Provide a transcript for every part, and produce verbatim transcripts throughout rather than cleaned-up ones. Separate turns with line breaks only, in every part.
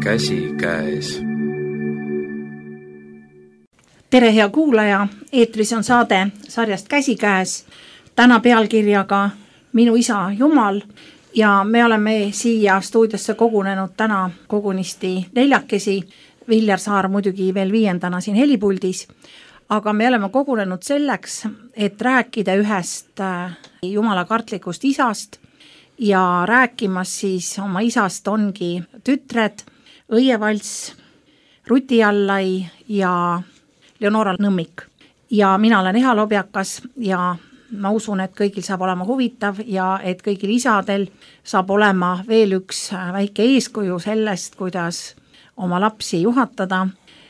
käsikäes.
Tere, hea kuulaja, eetris on saade sarjast Käsikäes, täna pealkirjaga Minu isa Jumal ja me oleme siia stuudiosse kogunenud täna kogunisti neljakesi, Viljar Saar muidugi veel viiendana siin helipuldis, aga me oleme kogunenud selleks, et rääkida ühest jumala kartlikust isast ja rääkimas siis oma isast ongi tütred Õie Valts, Ruti Allai ja Leonora Nõmmik. Ja mina olen Eha Lobjakas ja ma usun, et kõigil saab olema huvitav ja et kõigil isadel saab olema veel üks väike eeskuju sellest, kuidas oma lapsi juhatada.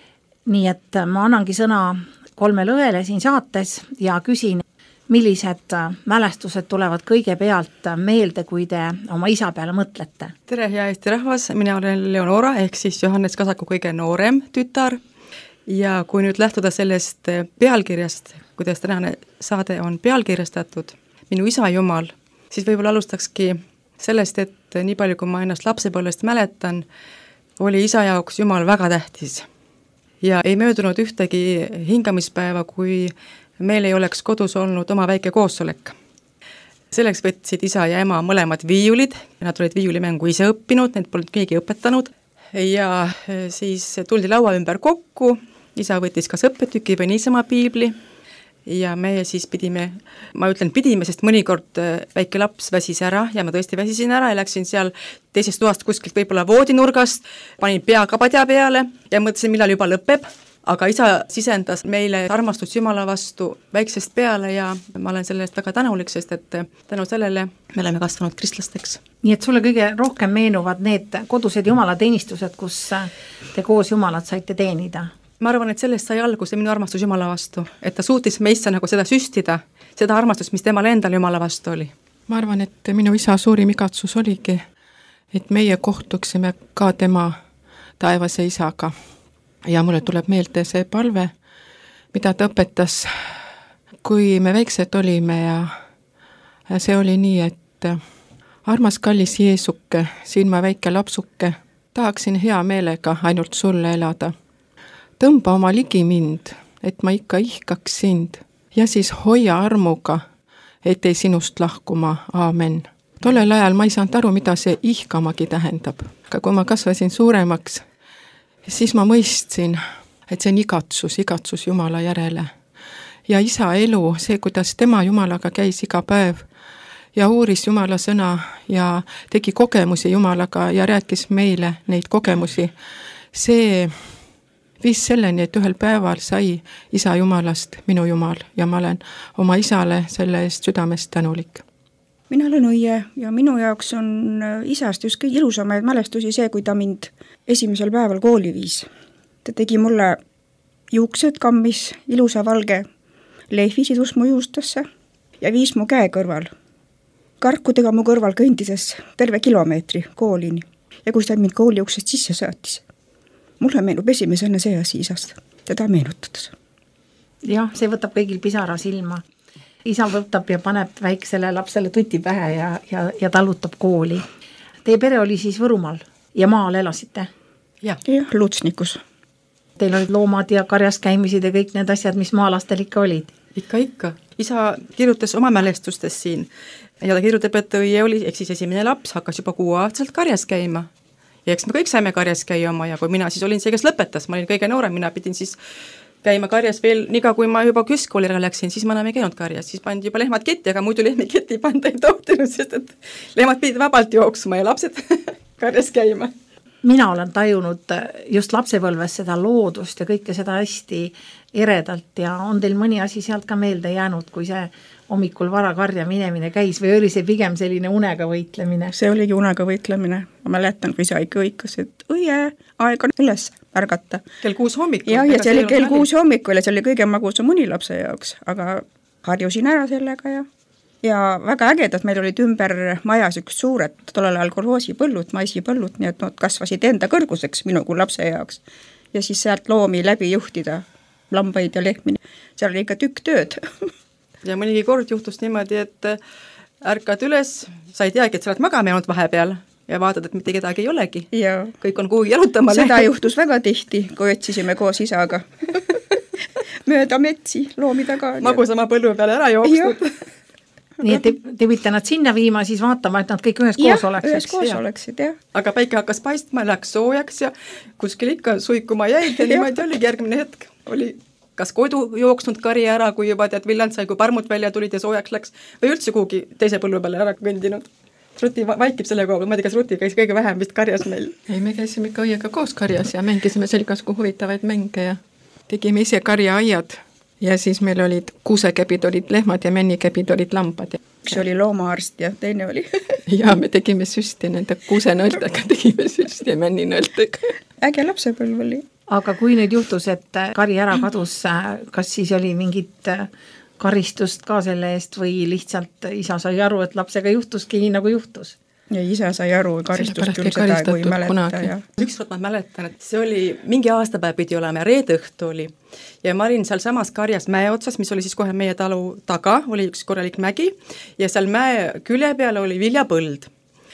Nii et ma annangi sõna kolmele õele siin saates ja küsin, millised mälestused tulevad kõigepealt meelde, kui te oma isa peale mõtlete?
Tere, hea Eesti rahvas, mina olen Leonora ehk siis Johannes Kasaku kõige noorem tütar ja kui nüüd lähtuda sellest pealkirjast, kuidas tänane saade on pealkirjastatud, Minu isa Jumal, siis võib-olla alustakski sellest, et nii palju, kui ma ennast lapsepõlvest mäletan, oli isa jaoks Jumal väga tähtis. Ja ei möödunud ühtegi hingamispäeva, kui meil ei oleks kodus olnud oma väike koosolek. Selleks võtsid isa ja ema mõlemad viiulid, nad olid viiulimängu ise õppinud, need polnud keegi õpetanud ja siis tuldi laua ümber kokku, isa võttis kas õppetüki või niisama piibli ja me siis pidime, ma ütlen pidime, sest mõnikord väike laps väsis ära ja ma tõesti väsisin ära ja läksin seal teisest toast kuskilt võib-olla voodinurgast, panin pea kapadja peale ja mõtlesin, millal juba lõpeb, aga isa sisendas meile armastust Jumala vastu väiksest peale ja ma olen selle eest väga tänulik, sest et tänu sellele me oleme kasvanud kristlasteks.
Nii et sulle kõige rohkem meenuvad need kodused jumalateenistused, kus te koos Jumalat saite teenida?
Ma arvan, et sellest sai alguse minu armastus Jumala vastu, et ta suutis meisse nagu seda süstida, seda armastust, mis temal endal Jumala vastu oli.
Ma arvan, et minu isa suurim igatsus oligi, et meie kohtuksime ka tema taevase isaga. Ja mulle tuleb meelde see palve, mida ta õpetas, kui me väiksed olime ja see oli nii, et armas kallis Jeesuke, siin ma väike lapsuke, tahaksin hea meelega ainult sulle elada. Tõmba oma ligi mind, et ma ikka ihkaks sind ja siis hoia armuga, et ei sinust lahkuma, aamen. Tollel ajal ma ei saanud aru, mida see ihkamagi tähendab. Aga kui ma kasvasin suuremaks, siis ma mõistsin, et see on igatsus, igatsus Jumala järele. Ja isa elu, see, kuidas tema Jumalaga käis iga päev ja uuris Jumala sõna ja tegi kogemusi Jumalaga ja rääkis meile neid kogemusi, see viis selleni, et ühel päeval sai isa Jumalast minu Jumal ja ma olen oma isale selle eest südamest tänulik.
Mina olen Õie ja minu jaoks on isast just kõige ilusamaid mälestusi see, kui ta mind esimesel päeval kooli viis. Ta tegi mulle juuksed kammis, ilusa valge lehvi sidus mu juustasse ja viis mu käe kõrval. Karkudega mu kõrval kõndides terve kilomeetri koolini ja kui ta mind kooli uksest sisse saatis. Mulle meenub esimesena see asi isast, teda meenutades.
Jah, see võtab kõigil pisara silma. Isa võtab ja paneb väiksele lapsele tuti pähe ja, ja, ja talutab kooli. Teie pere oli siis Võrumaal ja maal elasite?
Jah, ja, Lutsnikus.
Teil olid loomad ja karjas käimisid ja kõik need asjad, mis maalastel ikka olid?
Ikka, ikka. Isa kirjutas oma mälestustes siin ja ta kirjutab, et Õie oli, ehk siis esimene laps hakkas juba kuueaastaselt karjas käima. Ja eks me kõik saime karjas käia oma ja kui mina siis olin see, kes lõpetas, ma olin kõige noorem, mina pidin siis käima karjas veel, nii ka kui ma juba keskkoolile läksin, siis ma enam ei käinud karjas, siis pandi juba lehmad ketti, aga muidu lehmi ketti panda ei tohtinud, sest et lehmad pidid vabalt jooksma ja lapsed karjas käima.
Mina olen tajunud just lapsepõlves seda loodust ja kõike seda hästi eredalt ja on teil mõni asi sealt ka meelde jäänud, kui see hommikul vara karja minemine käis või oli see pigem selline unega võitlemine?
See oligi unega võitlemine. Ma mäletan, kui isa ikka õikas, et Õie, aeg on üles ärgata.
Kell kuus hommikul.
Ja, ja see oli kell kuus hommikul ja see oli kõige magusam uni lapse jaoks, aga harjusin ära sellega ja ja väga ägedad, meil olid ümber majas üks suured tollel ajal kolhoosipõllud, maisipõllud, nii et nad kasvasid enda kõrguseks minu kui lapse jaoks ja siis sealt loomi läbi juhtida, lambaid ja lehmi, seal oli ikka tükk tööd.
Ja mõnigi kord juhtus niimoodi, et ärkad üles, sa ei teagi, et sa oled magama jäänud vahepeal ja vaatad, et mitte kedagi ei olegi.
Ja
kõik on kuhugi jalutama
seda
läinud.
juhtus väga tihti, kui otsisime koos isaga mööda metsi loomi taga.
Magusama põllu peale ära jooksnud.
nii et te, te võite nad sinna viima, siis vaatama, et nad kõik ühes
ja,
koos oleksid.
ühes koos ja. oleksid, jah.
Aga päike hakkas paistma, läks soojaks ja kuskil ikka suikuma jäid ja niimoodi oligi järgmine hetk. Oli kas kodu jooksnud kari ära, kui juba tead villand sai, kui parmud välja tulid ja soojaks läks või üldse kuhugi teise põllu peale ära kõndinud. Ruti vaikib selle koha peal, ma ei tea, kas Ruti käis kõige vähem vist karjas meil.
Ei, me käisime ikka õiega koos karjas ja mängisime seal igasugu huvitavaid mänge ja tegime ise karjaaiad. Ja siis meil olid kuusekepid olid lehmad ja männikepid olid lambad.
Üks oli loomaarst ja teine oli.
ja me tegime süsti nende kuusenõltega, tegime süsti ja männinõltega.
Äge lapsepõlv oli.
Aga kui nüüd juhtus, et kari ära kadus, kas siis oli mingit karistust ka selle eest või lihtsalt isa sai aru, et lapsega juhtuski nii nagu juhtus?
Ja isa sai aru, karistust küll seda, kui mäleta. Ja.
Ükskord ma mäletan, et see oli mingi aastapäev pidi olema ja reede õhtu oli ja ma olin seal samas karjas mäe otsas, mis oli siis kohe meie talu taga, oli üks korralik mägi ja seal mäe külje peal oli viljapõld.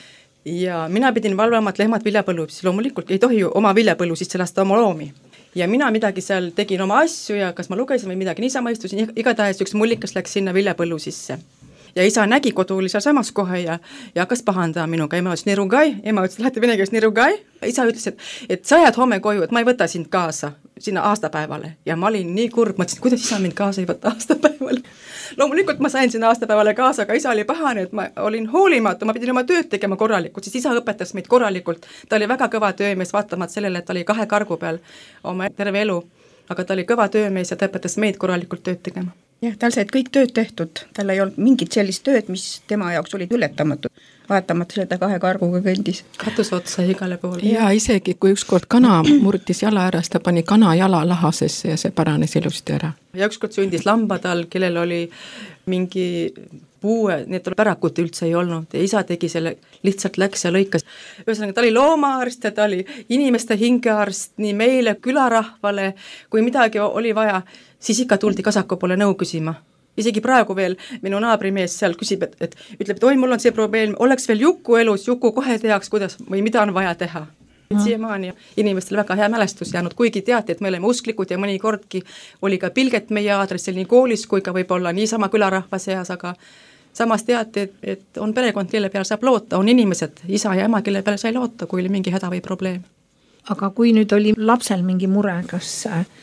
Ja mina pidin valvama, et lehmad viljapõllu, siis loomulikult ei tohi ju oma viljapõllu sisse lasta oma loomi. Ja mina midagi seal tegin oma asju ja kas ma lugesin või midagi niisama istusin, igatahes üks mullikas läks sinna viljapõllu sisse. Ja isa nägi, kodu oli seal samas kohe ja, ja hakkas pahandama minuga. Ema ütles, Nirugai, ema ütles, lähete vene keeles Nirugai. Isa ütles, et, et sa jääd homme koju, et ma ei võta sind kaasa sinna aastapäevale. Ja ma olin nii kurb, mõtlesin, kuidas isa mind kaasa ei võta aastapäevale. Loomulikult ma sain sinna aastapäevale kaasa, aga isa oli pahane, et ma olin hoolimatu, ma pidin oma tööd tegema korralikult, siis isa õpetas meid korralikult. Ta oli väga kõva töömees, vaatamat sellele, et ta oli kahe kargu peal oma terve elu. Aga ta oli kõva töömees ja ta õpetas meid korralikult tööd tegema.
Jah, tal said kõik tööd tehtud, tal ei olnud mingit sellist tööd, mis tema jaoks olid ületamatud, vaatamata seda kahe karguga kõndis.
Katusotsa igale poole.
Ja isegi kui ükskord kana murtis jala ära, ta pani kana jala lahasesse ja see paranes ilusti ära.
Ja ükskord sündis lambatal, kellel oli mingi puue, need pärakut üldse ei olnud ja isa tegi selle, lihtsalt läks ja lõikas. Ühesõnaga, ta oli loomaarst ja ta oli inimeste hingearst nii meile, külarahvale, kui midagi oli vaja, siis ikka tuldi kasaku poole nõu küsima. Isegi praegu veel minu naabrimees seal küsib, et, et ütleb, et oi, mul on see probleem, oleks veel Juku elus, Juku kohe teaks, kuidas või mida on vaja teha. Et siiamaani inimestel väga hea mälestus jäänud, kuigi teati, et me oleme usklikud ja mõnikordki oli ka pilget meie aadressil nii koolis kui ka võib-olla niisama külarahva seas, aga samas teati, et, et on perekond, kelle peale saab loota, on inimesed, isa ja ema, kelle peale sai loota, kui oli mingi häda või probleem.
Aga kui nüüd oli lapsel mingi mure, kas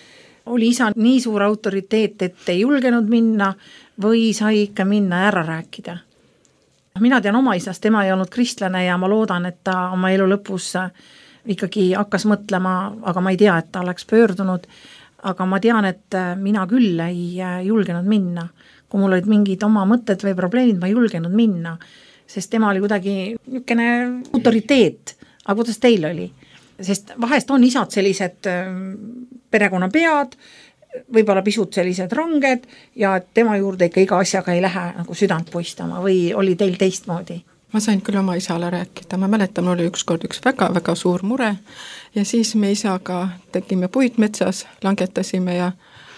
oli isa nii suur autoriteet, et ei julgenud minna või sai ikka minna ära rääkida? Mina tean oma isast, tema ei olnud kristlane ja ma loodan, et ta oma elu lõpus ikkagi hakkas mõtlema, aga ma ei tea, et ta oleks pöördunud, aga ma tean, et mina küll ei julgenud minna. Kui mul olid mingid oma mõtted või probleemid, ma ei julgenud minna, sest tema oli kuidagi niisugune autoriteet. Aga kuidas teil oli? Sest vahest on isad sellised perekonnapead, võib-olla pisut sellised ranged ja tema juurde ikka iga asjaga ei lähe nagu südant puistama või oli teil teistmoodi?
Ma sain küll oma isale rääkida, ma mäletan, oli ükskord üks väga-väga suur mure ja siis me isaga tegime puid metsas, langetasime ja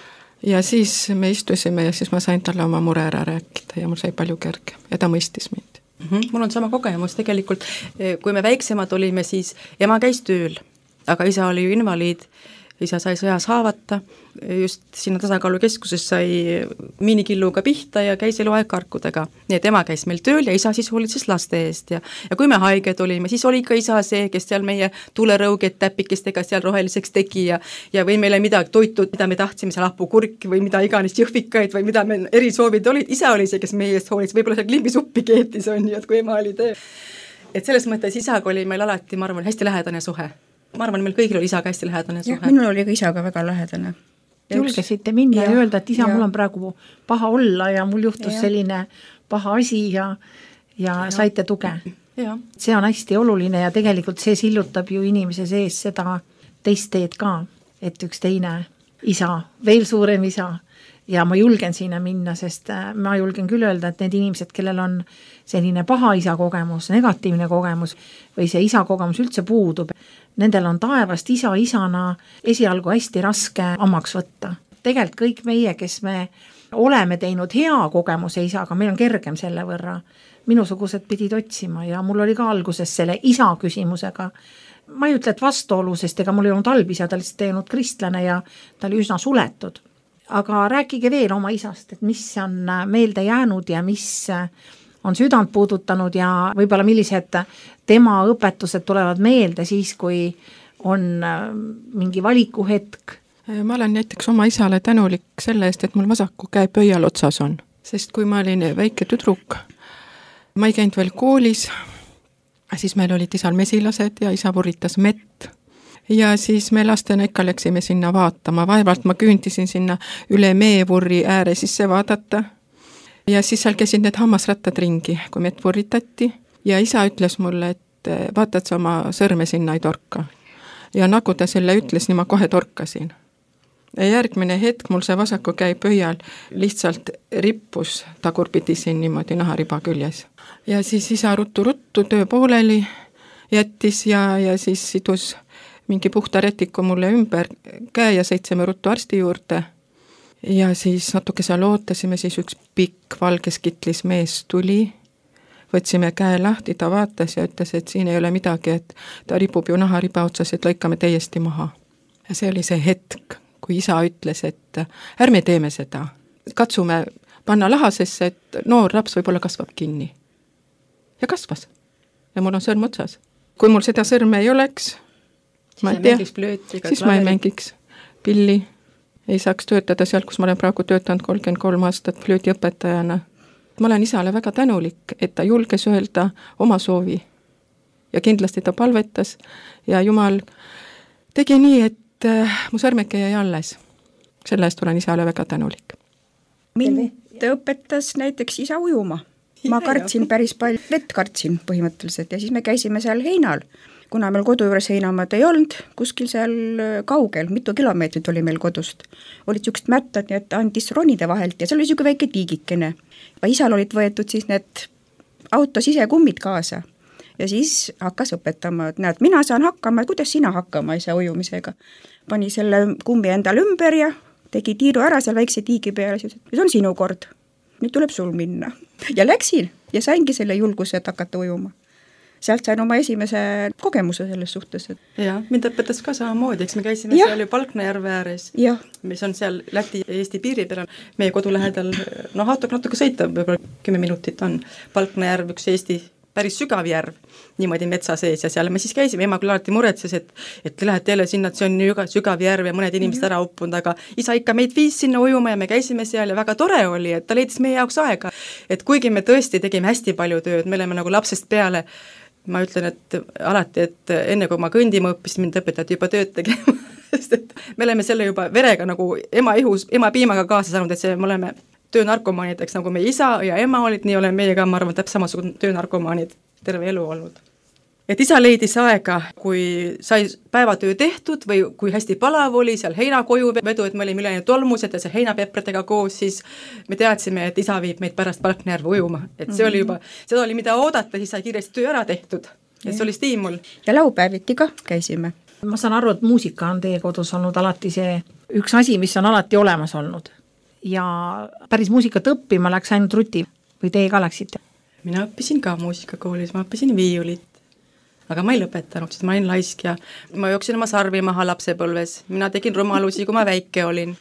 ja siis me istusime ja siis ma sain talle oma mure ära rääkida ja mul sai palju kerge ja ta mõistis mind.
Mm-hmm. Mul on sama kogemus tegelikult, kui me väiksemad olime, siis ema käis tööl, aga isa oli ju invaliid, isa sai sõjas haavata, just sinna tasakaalukeskuses sai miinikilluga pihta ja käis eluaeg karkudega. Nii et ema käis meil tööl ja isa siis hoolitses laste eest ja, ja kui me haiged olime, siis oli ka isa see, kes seal meie tulerõuged täpikestega seal roheliseks tegi ja, ja või meile midagi toitu, mida me tahtsime, seal hapukurki või mida iganes jõhvikaid või mida me erisoovid olid, isa oli see, kes meie eest hoolitses, võib-olla seal klimbisuppi keetis on ju, et kui ema oli töö. Et selles mõttes isaga oli meil alati, ma arvan, hästi lähedane suhe. Ma arvan, meil kõigil oli isaga hästi lähedane suhe.
Ja, minul oli ka isaga väga lähedane.
Julgesite minna ja, ja öelda, et isa, ja. Mul on praegu paha olla ja mul juhtus ja. Selline paha asi ja, ja, ja. Saite tuge. Ja. See on hästi oluline ja tegelikult see sillutab ju inimese sees seda teist teed ka, et üks teine isa, veel suurem isa ja ma julgen sinna minna, sest ma julgen küll öelda, et need inimesed, kellel on selline paha isa kogemus, negatiivne kogemus või see isa kogemus üldse puudub, nendel on taevast isa isana esialgu hästi raske omaks võtta. Tegelikult kõik meie, kes me oleme teinud hea kogemuse isaga, meil on kergem selle võrra, minusugused pidid otsima ja mul oli ka alguses selle isa küsimusega, ma ei ütle, et vastuolu, sest ega mul ei olnud albisa, ta lihtsalt ei olnud kristlane ja ta oli üsna suletud. Aga rääkige veel oma isast, et mis on meelde jäänud ja mis on südant puudutanud ja võib-olla millised tema õpetused tulevad meelde siis, kui on mingi valikuhetk.
Ma olen näiteks oma isale tänulik selle eest, et mul vasaku käe pöial otsas on. Sest kui ma olin väike tüdruk, ma ei käinud veel koolis, siis meil olid isal mesilased ja isa purritas mett. Ja siis me lastena ikka läksime sinna vaatama, vaevalt ma küüntisin sinna üle meevurri ääre sisse vaadata. Ja siis seal käisid need hammasrattad ringi, kui mett purritati. Ja isa ütles mulle, et vaatad sa oma sõrme sinna ei torka. Ja nagu ta selle ütles, nii ma kohe torkasin. Ja järgmine hetk mul see vasaku käi pöial lihtsalt rippus tagurpidi siin niimoodi nahariba küljes. Ja siis isa ruttu-ruttu töö pooleli jättis ja, ja siis sidus mingi puhta rätiku mulle ümber käe ja sõitsime ruttu arsti juurde. Ja siis natuke seal ootasime, siis üks pikk valges kitlis mees tuli, võtsime käe lahti, ta vaatas ja ütles, et siin ei ole midagi, et ta ripub ju nahariba otsas, et lõikame täiesti maha. Ja see oli see hetk, kui isa ütles, et ärme teeme seda, katsume panna lahasesse, et noor laps võib-olla kasvab kinni. Ja kasvas. Ja mul on sõrm otsas. Kui mul seda sõrme ei oleks,
siis ma ei tea, plööti,
siis ma ei mängiks pilli, ei saaks töötada seal, kus ma olen praegu töötanud kolmkümmend kolm aastat flöötiõpetajana. Ma olen isale väga tänulik, et ta julges öelda oma soovi ja kindlasti ta palvetas ja Jumal tegi nii, et mu sõrmeke jäi alles. Selle eest olen isale väga tänulik.
Mind õpetas näiteks isa ujuma. Ma kartsin päris palju, vett kartsin põhimõtteliselt ja siis me käisime seal heinal. Kuna meil kodu juures heinamad ei olnud, kuskil seal kaugel, mitu kilomeetrit oli meil kodust. Olid siukest mättad, nii et andis ronide vahelt ja seal oli siuke väike tiigikene. Ja isal olid võetud siis need autos ise kummid kaasa. Ja siis hakkas õpetama, et näed, mina saan hakkama, et kuidas sina hakkama isa ujumisega. Pani selle kummi endale ümber ja tegi tiiru ära seal väikse tiigi peale. See on sinu kord, nüüd tuleb sul minna. Ja läksin ja saingi selle julguse, et hakata ujuma. Sealt sain oma esimese kogemuse selles suhtes.
Ja, mind õpetas ka samamoodi, eks me käisime ja. Seal ju Palknajärve ääres, ja. Mis on seal Läti ja Eesti piiri peal. Meie kodu lähedal, noh, autoga natuke sõita, võib-olla kümme minutit on Palknajärv, üks Eesti päris sügav järv, niimoodi metsa sees ja seal me siis käisime, ema küll alati muretses, et, et te lähete jälle sinna, et see on nii sügav järv ja mõned inimesed ära uppunud, aga isa ikka meid viis sinna ujuma ja me käisime seal ja väga tore oli, et ta leidis meie jaoks aega, et kuigi me tõesti tegime hästi palju tööd, me oleme nagu lapsest peale, ma ütlen, et alati, et enne kui ma kõndima õppisin, mind õpetati juba tööd tegema, sest et me oleme selle juba verega nagu ema ihus, ema piimaga kaasa saanud, et see me oleme töönarkomaanideks, nagu meie isa ja ema olid, nii oleme meie ka, ma arvan, täpselt samasugune töönarkomaanid terve elu olnud. Et isa leidis aega, kui sai päevatöö tehtud või kui hästi palav oli, seal heinakoju vedu, et me olime üle tolmused ja see heinapepradega koos, siis me teadsime, et isa viib meid pärast Palknajärve ujuma. Et see oli juba, seda oli mida oodata, siis sai kiiresti töö ära tehtud. Et see oli stiimul.
Ja laupäeviti ka käisime.
Ma saan aru, et muusika on teie kodus olnud alati see üks asi, mis on alati olemas olnud. Ja päris muusikat õppima läks ainult Ruti või teie ka läksite?
Mina õppisin ka muusikakoolis, ma õppisin viiulit, aga ma ei lõpetanud, sest ma olin laisk ja ma jooksin oma sarvi maha lapsepõlves. Mina tegin rumalusi, kui ma väike olin.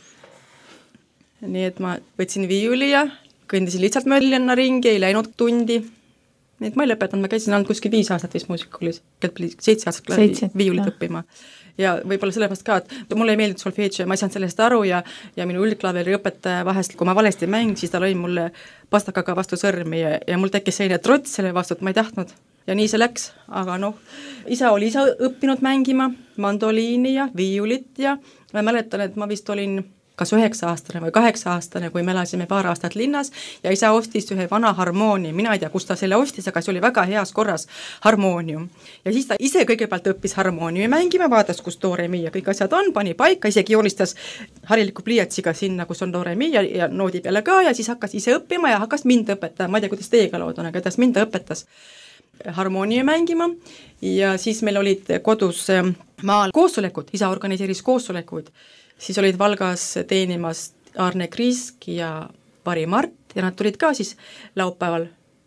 Nii et ma võtsin viiuli ja kõndisin lihtsalt möllina ringi, ei läinud tundi. Nii et ma ei lõpetanud, ma käisin ainult kuskil viis aastat vist muusikakoolis, seitse aastat viiulit ja. Õppima. Ja võib-olla sellepärast ka, et mulle ei meeldinud solfeetšo ja ma ei saanud sellest aru ja, ja minu üldklaveri õpetaja vahest, kui ma valesti mäng, siis ta lõi mulle pastakaga vastu sõrmi ja, ja mul tekkis selline trots selle vastu, et ma ei tahtnud. Ja nii see läks, aga noh, isa oli isa õppinud mängima mandoliini ja viiulit ja ma mäletan, et ma vist olin kas üheksa aastane või kaheksa aastane, kui me elasime paar aastat linnas ja isa ostis ühe vana harmoonium, mina ei tea, kus ta selle ostis, aga see oli väga heas korras harmoonium. Ja siis ta ise kõigepealt õppis harmooniumi mängima, vaatas, kus do re mi ja kõik asjad on, pani paika, isegi joonistas hariliku pliiatsiga sinna, kus on do re mi ja, ja noodi peale ka ja siis hakkas ise õppima ja hakkas mind õpetama, ma ei tea, kuidas teiega lood on, aga tas mind õpetas harmooniumi mängima ja siis meil olid kodus maal koosolekud, isa organiseeris koosolekuid. Siis olid Valgas teenimas Arne Kriisk ja Vari Mart ja nad tulid ka siis laupäeval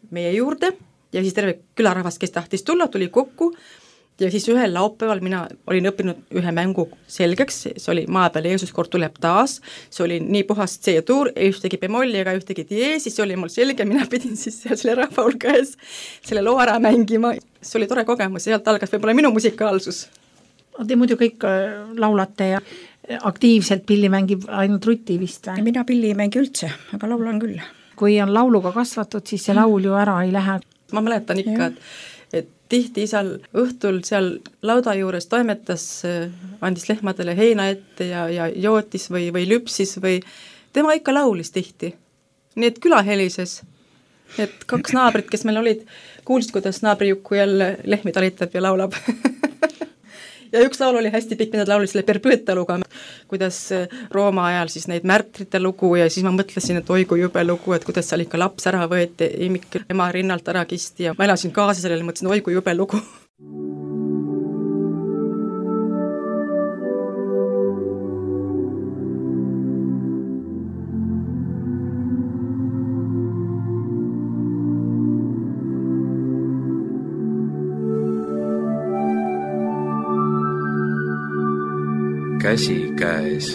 meie juurde ja siis terve külarahvas, kes tahtis tulla, tuli kokku ja siis ühel laupäeval mina olin õppinud ühe mängu selgeks, see oli Maa peal Jeesus kord tuleb taas, see oli nii puhas C-tuur, ei ühtegi bemolli ega ühtegi dieesi, see oli mul selge, mina pidin siis seal selle rahva hulga ees selle loo ära mängima, see oli tore kogemus, sealt algas võib-olla minu musikaalsus.
Te muidu kõik laulate ja aktiivselt pilli mängib ainult Ruti vist või?
Mina pilli ei mängi üldse, aga laulan küll.
Kui on lauluga kasvatud, siis see laul ju ära ei lähe.
Ma mäletan ikka, et, et tihti isal õhtul seal lauda juures toimetas, andis lehmadele heina ette ja, ja jootis või, või lüpsis või tema ikka laulis tihti. Nii et küla helises, et kaks naabrit, kes meil olid, kuulsid, kuidas naabrijuku jälle lehmi talitab ja laulab. Ja üks laul oli hästi pikk, mida laulis selle Perpõõtaluga, kuidas Rooma ajal siis neid märtrite lugu ja siis ma mõtlesin, et oi kui jube lugu, et kuidas seal ikka laps ära võeti, imik ema rinnalt ära kisti ja ma elasin kaasa sellele, mõtlesin, oi kui jube lugu.
Käsi käes.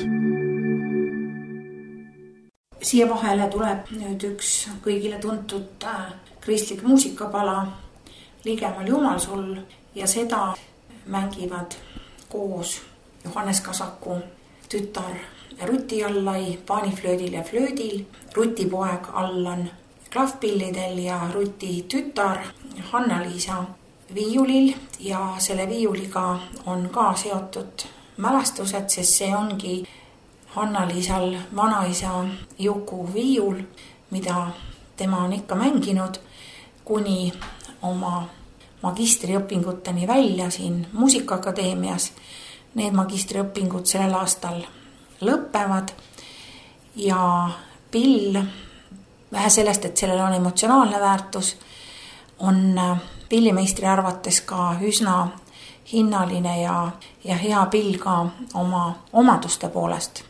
Siia vahele tuleb nüüd üks kõigile tuntud kristlik muusikapala Ligemal Jumal sul ja seda mängivad koos Johannes Kasaku tütar Ruti Allai paaniflöödil ja flöödil, Ruti poeg Allan klahvpillidel ja Ruti tütar Hanna-Liisa viiulil ja selle viiuliga on ka seotud mälestused, sest see ongi Hanna-Liisal vanaisa Juku viiul, mida tema on ikka mänginud kuni oma magistriõpinguteni välja siin Muusikaakadeemias. Need magistriõpingud sellel aastal lõppevad ja pill, vähe sellest, et sellel on emotsionaalne väärtus, on pillimeistri arvates ka üsna hinnaline ja, ja hea pill ka oma omaduste poolest.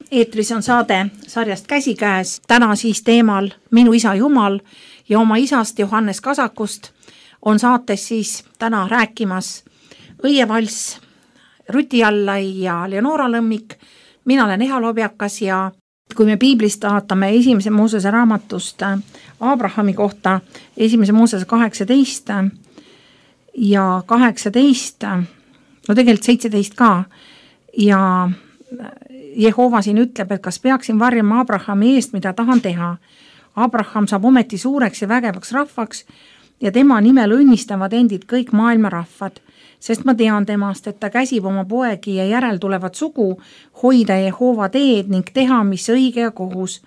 eetris on saade sarjast Käsikäes, täna siis teemal Minu isa Jumal ja oma isast Johannes Kasakust on saates siis täna rääkimas Õie Valss, Ruti Allai ja Leonora Lõmmik. Mina olen Eha Lobjakas ja kui me piiblist vaatame esimese Moosese raamatust Abrahami kohta, esimese Moosese kaheksateist ja kaheksateist, no tegelikult seitseteist ka, ja Jehova siin ütleb, et kas peaksin varjama Abrahami eest, mida tahan teha. Abraham saab ometi suureks ja vägevaks rahvaks ja tema nimel õnnistavad endid kõik maailma rahvad, sest ma tean temast, et ta käsib oma poegi ja järel tulevat sugu hoida Jehova teed ning teha, mis õige ja kohus,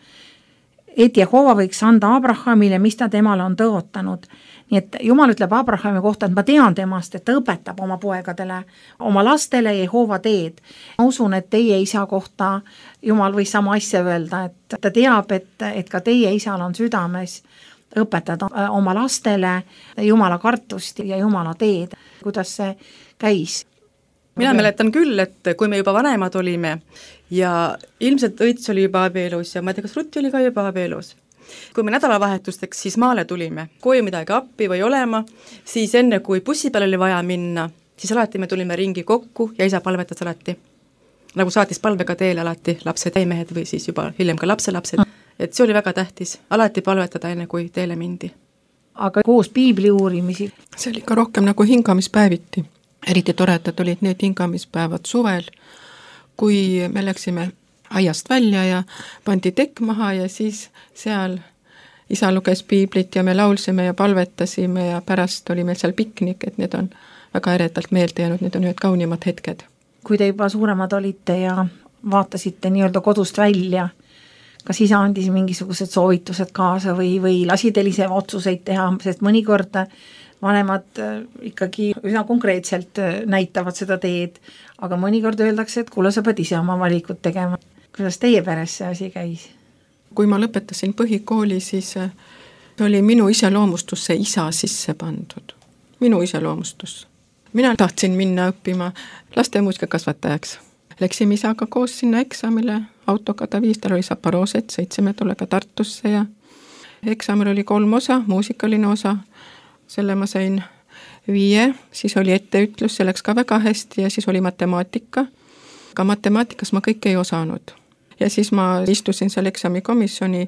et Jehova võiks anda Abrahamile, mis ta temale on tõotanud. Nii et Jumal ütleb Abrahami kohta, et ma tean temast, et ta õpetab oma poegadele, oma lastele Jehova teed. Ma usun, et teie isa kohta Jumal võis sama asja öelda, et ta teab, et, et ka teie isal on südames õpetada oma lastele Jumala kartust ja Jumala teed. Kuidas see käis?
Mina mäletan küll, et kui me juba vanemad olime ja ilmselt Õits oli juba abielus ja ma ei tea, kas Rutti oli ka juba abielus. Kui me nädalavahetusteks siis maale tulime, koju midagi appi või olema, siis enne kui bussi peal oli vaja minna, siis alati me tulime ringi kokku ja isa palvetas alati. Nagu saatis palvega teele alati lapsed, mehed või siis juba hiljem ka lapselapsed. Et see oli väga tähtis, alati palvetada enne kui teele mindi.
Aga koos piibli uurimisi?
See oli ka rohkem nagu hingamispäeviti. Eriti toredad olid need hingamispäevad suvel, kui me läksime aiast välja ja pandi tekk maha ja siis seal isa luges piiblit ja me laulsime ja palvetasime ja pärast oli meil seal piknik, et need on väga eredalt meelde jäänud, need on ühed kaunimad hetked.
Kui te juba suuremad olite ja vaatasite nii-öelda kodust välja, kas isa andis mingisugused soovitused kaasa või, või lasi teil ise otsuseid teha, sest mõnikord vanemad ikkagi üsna konkreetselt näitavad seda teed, aga mõnikord öeldakse, et kuule, sa pead ise oma valikud tegema. Kuidas teie peres see asi käis?
Kui ma lõpetasin põhikooli, siis oli minu iseloomustusse isa sisse pandud. Minu iseloomustus. Mina tahtsin minna õppima laste muusikakasvatajaks. Läksime isaga koos sinna eksamile, autoga ta viis, tal oli Saparooset, sõitsime tollega Tartusse ja eksamil oli kolm osa, muusikaline osa, selle ma sain viie, siis oli etteütlus, see läks ka väga hästi ja siis oli matemaatika. Ka matemaatikas ma kõik ei osanud. Ja siis ma istusin seal eksamikomisjoni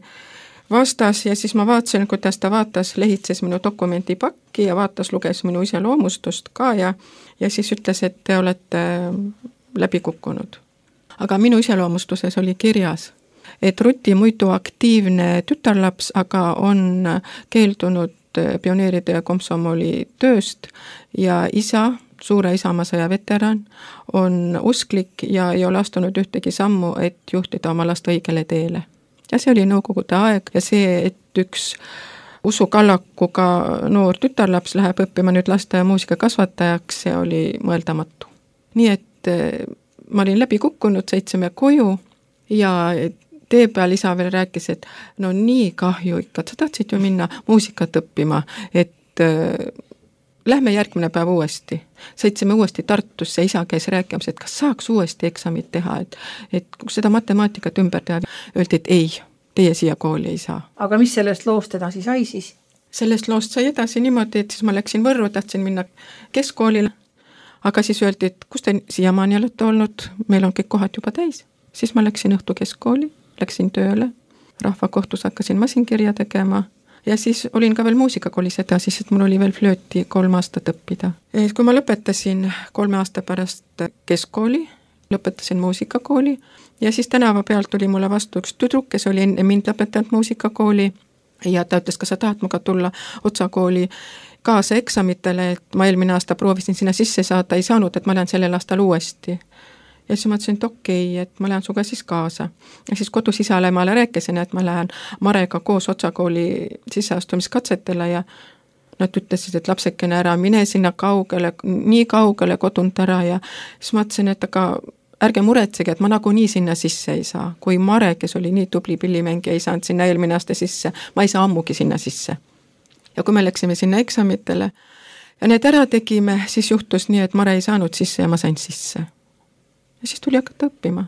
vastas ja siis ma vaatasin, kuidas ta vaatas, lehitses minu dokumendipakki ja vaatas, luges minu iseloomustust ka ja, ja siis ütles, et te olete läbi kukkunud. Aga minu iseloomustuses oli kirjas, et Ruti muidu aktiivne tütarlaps, aga on keeldunud pioneeride ja komsomoli tööst ja isa, suure Isamaasõja veteran, on usklik ja ei ole astunud ühtegi sammu, et juhtida oma last õigele teele. Ja see oli nõukogude aeg ja see, et üks usukallakuga noor tütarlaps läheb õppima nüüd laste ja muusika kasvatajaks, see oli mõeldamatu. Nii et ma olin läbi kukkunud, sõitsime koju ja tee peal isa veel rääkis, et no nii kahju ikka, sa tahtsid ju minna muusikat õppima, et äh, lähme järgmine päev uuesti. Sõitsime uuesti Tartusse, isa käis rääkimas, et kas saaks uuesti eksamit teha, et, et seda matemaatikat ümber teha. Öeldi, et ei, teie siia kooli ei saa.
Aga mis sellest loost edasi sai siis?
Sellest loost sai edasi niimoodi, et siis ma läksin Võrru, tahtsin minna keskkoolile. Aga siis öeldi, et kus te siiamaani olete olnud, meil on kõik kohad juba täis. Siis ma läksin õhtu keskkooli, läksin tööle, rahvakohtus hakkasin masinkirja tegema ja siis olin ka veel muusikakoolis edasi, sest mul oli veel flööti kolm aastat õppida. Kui ma lõpetasin kolme aasta pärast keskkooli, lõpetasin muusikakooli ja siis tänava pealt tuli mulle vastu üks tüdruk, kes oli enne mind lõpetanud muusikakooli ja ta ütles, kas sa tahad muga tulla otsakooli kaasa eksamitele, et ma eelmine aasta proovisin sinna sisse saada, ei saanud, et ma lähen sellel aastal uuesti. Ja siis ma ütlesin, et okei, okay, et ma lähen suga siis kaasa. Ja siis kodus isale ma rääkisin, et ma lähen Marega koos otsakooli sisseastumiskatsetele ja nad ütlesid, et lapsekene ära, mine sinna kaugele, nii kaugele kodunt ära ja siis ma ütlesin, et aga ärge muretsege, et ma nagu nii sinna sisse ei saa. Kui Mare, kes oli nii tubli pillimängija, ei saanud sinna eelmine aasta sisse, ma ei saa ammugi sinna sisse. Ja kui me läksime sinna eksamitele ja need ära tegime, siis juhtus nii, et Mare ei saanud sisse ja ma sain sisse. Ja siis tuli hakata õppima.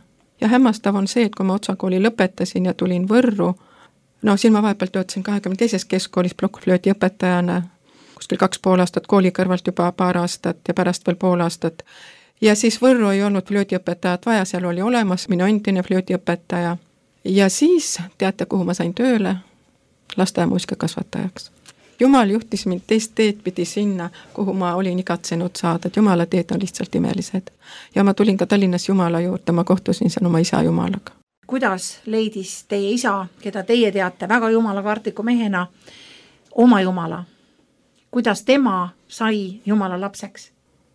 ja hämmastav on see, et kui ma Otsa kooli lõpetasin ja tulin Võrru, no siin ma vahepeal töötasin kahekümne teises keskkoolis plokkflöödi õpetajana, kuskil kaks pool aastat kooli kõrvalt juba paar aastat ja pärast veel pool aastat. Ja siis Võrru ei olnud flöödiõpetajat vaja, seal oli olemas minu endine flöödiõpetaja. Ja siis teate, kuhu ma sain tööle? Lastemuusika kasvatajaks. Jumal juhtis mind teist teed pidi sinna, kuhu ma olin igatsenud saada, et Jumala teed on lihtsalt imelised. Ja ma tulin ka Tallinnas Jumala juurde, ma kohtusin seal oma isa Jumalaga.
Kuidas leidis teie isa, keda teie teate väga jumalakartliku mehena, oma Jumala? Kuidas tema sai Jumala lapseks?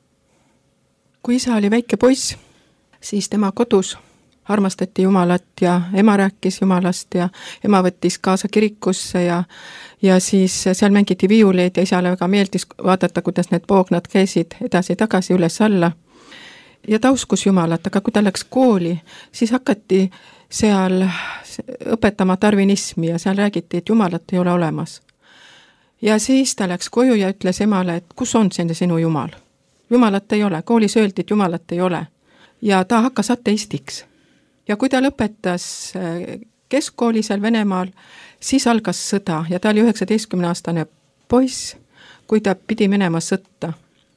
Kui isa oli väike poiss, siis tema kodus armastati Jumalat ja ema rääkis Jumalast ja ema võttis kaasa kirikusse ja, ja siis seal mängiti viiuleid ja isale väga meeldis vaadata, kuidas need poognad käisid edasi-tagasi üles-alla. Ja ta uskus Jumalat, aga kui ta läks kooli, siis hakati seal õpetama tarvinismi ja seal räägiti, et Jumalat ei ole olemas. Ja siis ta läks koju ja ütles emale, et kus on see sinu Jumal? Jumalat ei ole, koolis öeldi, et Jumalat ei ole. Ja ta hakkas ateistiks. Ja kui ta lõpetas keskkooli seal Venemaal, siis algas sõda ja ta oli üheksateistkümne aastane poiss, kui ta pidi minema sõtta.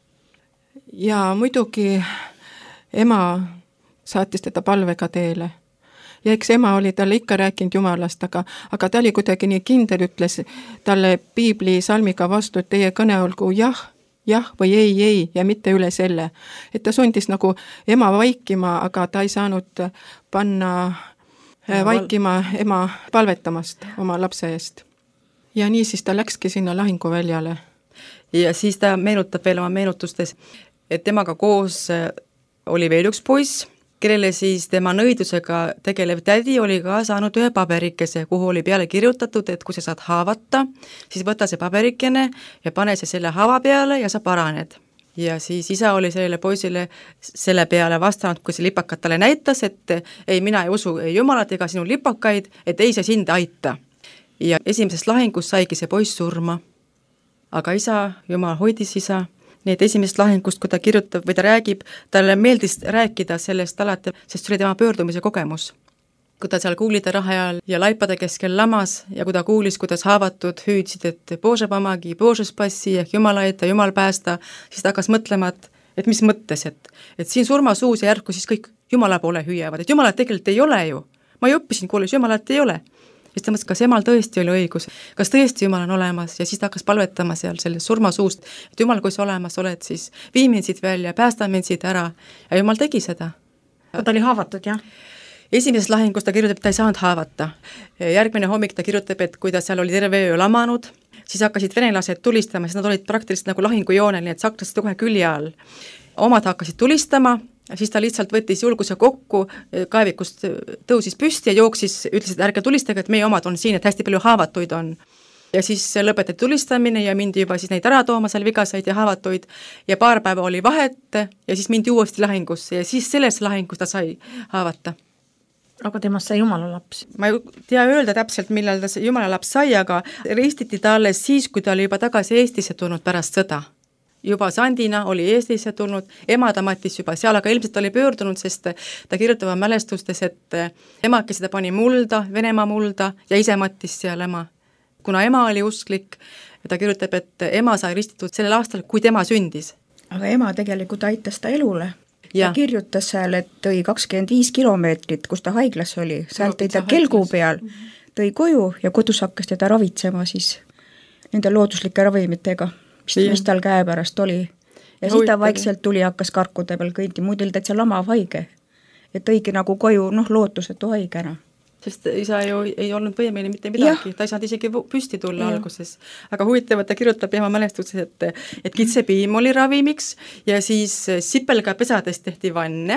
Ja muidugi ema saatis teda palvega teele. Ja eks ema oli talle ikka rääkinud Jumalast, aga, aga ta oli kuidagi nii kindel, ütles talle Piibli salmiga vastu, et teie kõne olgu jah, jah või ei, ei ja mitte üle selle. Et ta sundis nagu ema vaikima, aga ta ei saanud panna vaikima ema palvetamast oma lapse eest. Ja nii siis ta läkski sinna lahinguväljale.
Ja siis ta meenutab veel oma meenutustes, et temaga koos oli veel üks poiss, kellele siis tema nõidusega tegelev tädi oli ka saanud ühe paberikese, kuhu oli peale kirjutatud, et kui sa saad haavata, siis võta see paberikene ja pane see selle haava peale ja sa paraned. Ja siis isa oli sellele poisile selle peale vastanud, kui see lipakat talle näitas, et ei, mina ei usu ei Jumalat ega sinu lipakaid, et ei see sind aita. Ja esimesest lahingus saigi see poiss surma. Aga isa, Jumal hoidis isa. Need esimesest lahingust, kui ta kirjutab või ta räägib, talle meeldis rääkida sellest alati, sest see oli tema pöördumise kogemus. Kui ta seal kuulide raha ajal ja laipade keskel lamas ja kui ta kuulis, kuidas haavatud hüüdsid, et Bože pomagi, Bože spassi ehk Jumal aita, Jumal päästa, siis ta hakkas mõtlema, et, et mis mõttes, et, et siin surmasuus ja järku siis kõik Jumala poole hüüavad, et Jumalat tegelikult ei ole ju. Ma ju õppisin koolis, Jumalat ei ole. Siis ta mõtles, kas Jumal tõesti oli õigus, kas tõesti Jumal on olemas ja siis ta hakkas palvetama seal sellest surmasuust, et Jumal, kui sa olemas oled, siis vii mind siit välja, päästa mind siit ära ja Jumal tegi seda.
Ta oli haavatud, jah?
Esimeses lahingus ta kirjutab, et ta ei saanud haavata. Järgmine hommik ta kirjutab, et kui ta seal oli terve öö lamanud, siis hakkasid venelased tulistama, siis nad olid praktiliselt nagu lahingujoonel, nii et saklasid kohe külje all. Omad hakkasid tulistama, siis ta lihtsalt võttis julguse kokku, kaevikust tõusis püsti ja jooksis, ütles, et ärge tulistage, et meie omad on siin, et hästi palju haavatuid on. Ja siis lõpetati tulistamine ja mindi juba siis neid ära tooma seal vigasaid ja haavatuid ja paar päeva oli vahet ja siis mindi uuesti lahingusse ja siis selles lahingus ta sai haavata.
Aga temast sai Jumala laps?
Ma ei tea öelda täpselt, millal ta Jumala laps sai, aga ristiti ta alles siis, kui ta oli juba tagasi Eestisse tulnud pärast sõda. Juba Sandina oli Eestisse tulnud, ema ta matis juba seal, aga ilmselt oli pöördunud, sest ta kirjutava mälestustes, et emake seda pani mulda, Venemaa mulda ja ise matis seal ema. Kuna ema oli usklik, ta kirjutab, et ema sai ristitud sellel aastal, kui tema sündis.
Aga ema tegelikult aitas ta elule.
Ja.
Ta kirjutas seal, et tõi kakskümmend viis kilomeetrit, kus ta haiglas oli, seal tõi ta kelgu peal, tõi koju ja kodus hakkas teda ravitsema siis nende looduslike ravimitega. Mis, mis tal käe pärast oli. Ja siis ta vaikselt tuli, hakkas karkude peal kõindi, muudel täitsa lamav haige. Ja tõigi nagu koju, noh, lootusetu haigena.
Sest isa ju ei olnud võimeline mitte midagi, ja. Ta ei saanud isegi püsti tulla ja. Alguses. Aga huvitav, ta kirjutab ema mälestuses, et, et kitsepiim oli ravimiks ja siis sipelga pesadest tehti vanne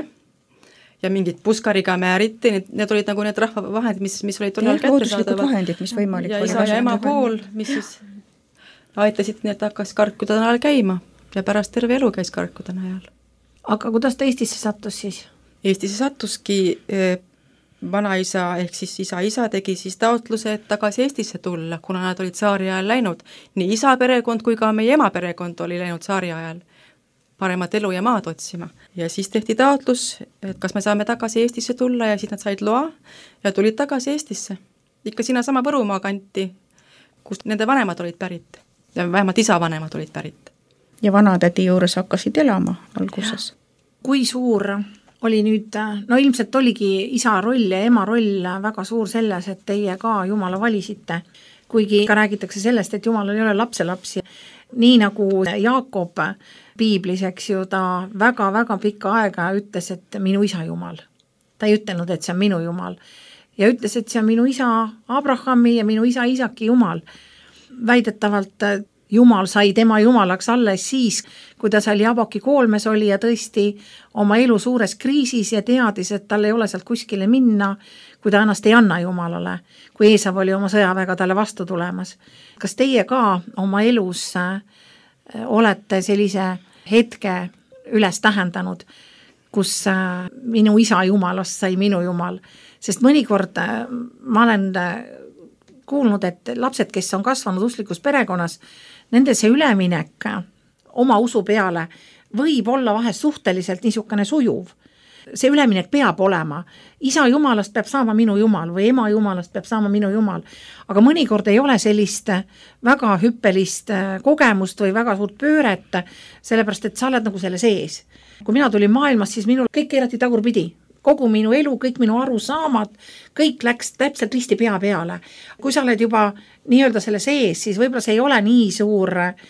ja mingid puskariga määriti, need, need olid nagu need rahvavahendid, mis, mis olid tollal kätte
saadavad. Looduslikud vahendid, mis võimalik
ja oli. Ja isa ja ema pool, mis siis aitasid, nii et hakkas karkuda najal käima ja pärast terve elu käis karkuda najal.
Aga kuidas ta Eestisse sattus siis?
Eestisse sattuski eh, vanaisa ehk siis isa isa tegi siis taotluse, et tagasi Eestisse tulla, kuna nad olid saari ajal läinud. Nii isa perekond kui ka meie ema perekond oli läinud saari ajal. paremat elu ja maad otsima. Ja siis tehti taotlus, et kas me saame tagasi Eestisse tulla ja siis nad said loa ja tulid tagasi Eestisse. Ikka sinna sama Võrumaa kanti, kust nende vanemad olid pärit ja vähemalt isavanemad olid pärit.
Ja vanatädi juures hakkasid elama alguses.
Kui suur oli nüüd, no ilmselt oligi isa roll ja ema roll väga suur selles, et teie ka Jumala valisite, kuigi ka räägitakse sellest, et Jumalal ei ole lapselapsi. Nii nagu Jaakob piiblis, eks ju, ta väga-väga pikka aega ütles, et minu isa Jumal. Ta ei ütelnud, et see on minu Jumal. Ja ütles, et see on minu isa Abrahami ja minu isa Isaki Jumal. Väidetavalt Jumal sai tema Jumalaks alles siis, kui ta seal Jaboki koolmes oli ja tõesti oma elu suures kriisis ja teadis, et tal ei ole sealt kuskile minna, kui ta ennast ei anna Jumalale, kui Eesav oli oma sõjaväega talle vastu tulemas. Kas teie ka oma elus olete sellise hetke üles tähendanud, kus minu isa Jumalast sai minu Jumal? Sest mõnikord ma olen kuulnud, et lapsed, kes on kasvanud usklikus perekonnas, nende see üleminek oma usu peale võib olla vahest suhteliselt niisugune sujuv. See üleminek peab olema. Isa Jumalast peab saama minu Jumal või ema Jumalast peab saama minu Jumal. Aga mõnikord ei ole sellist väga hüppelist kogemust või väga suurt pööret, sellepärast et sa oled nagu selle sees. Kui mina tulin maailmas, siis minul kõik keerati tagurpidi. Kogu minu elu, kõik minu arusaamad, kõik läks täpselt risti pea peale. Kui sa oled juba nii-öelda selle sees, siis võib-olla see ei ole nii suur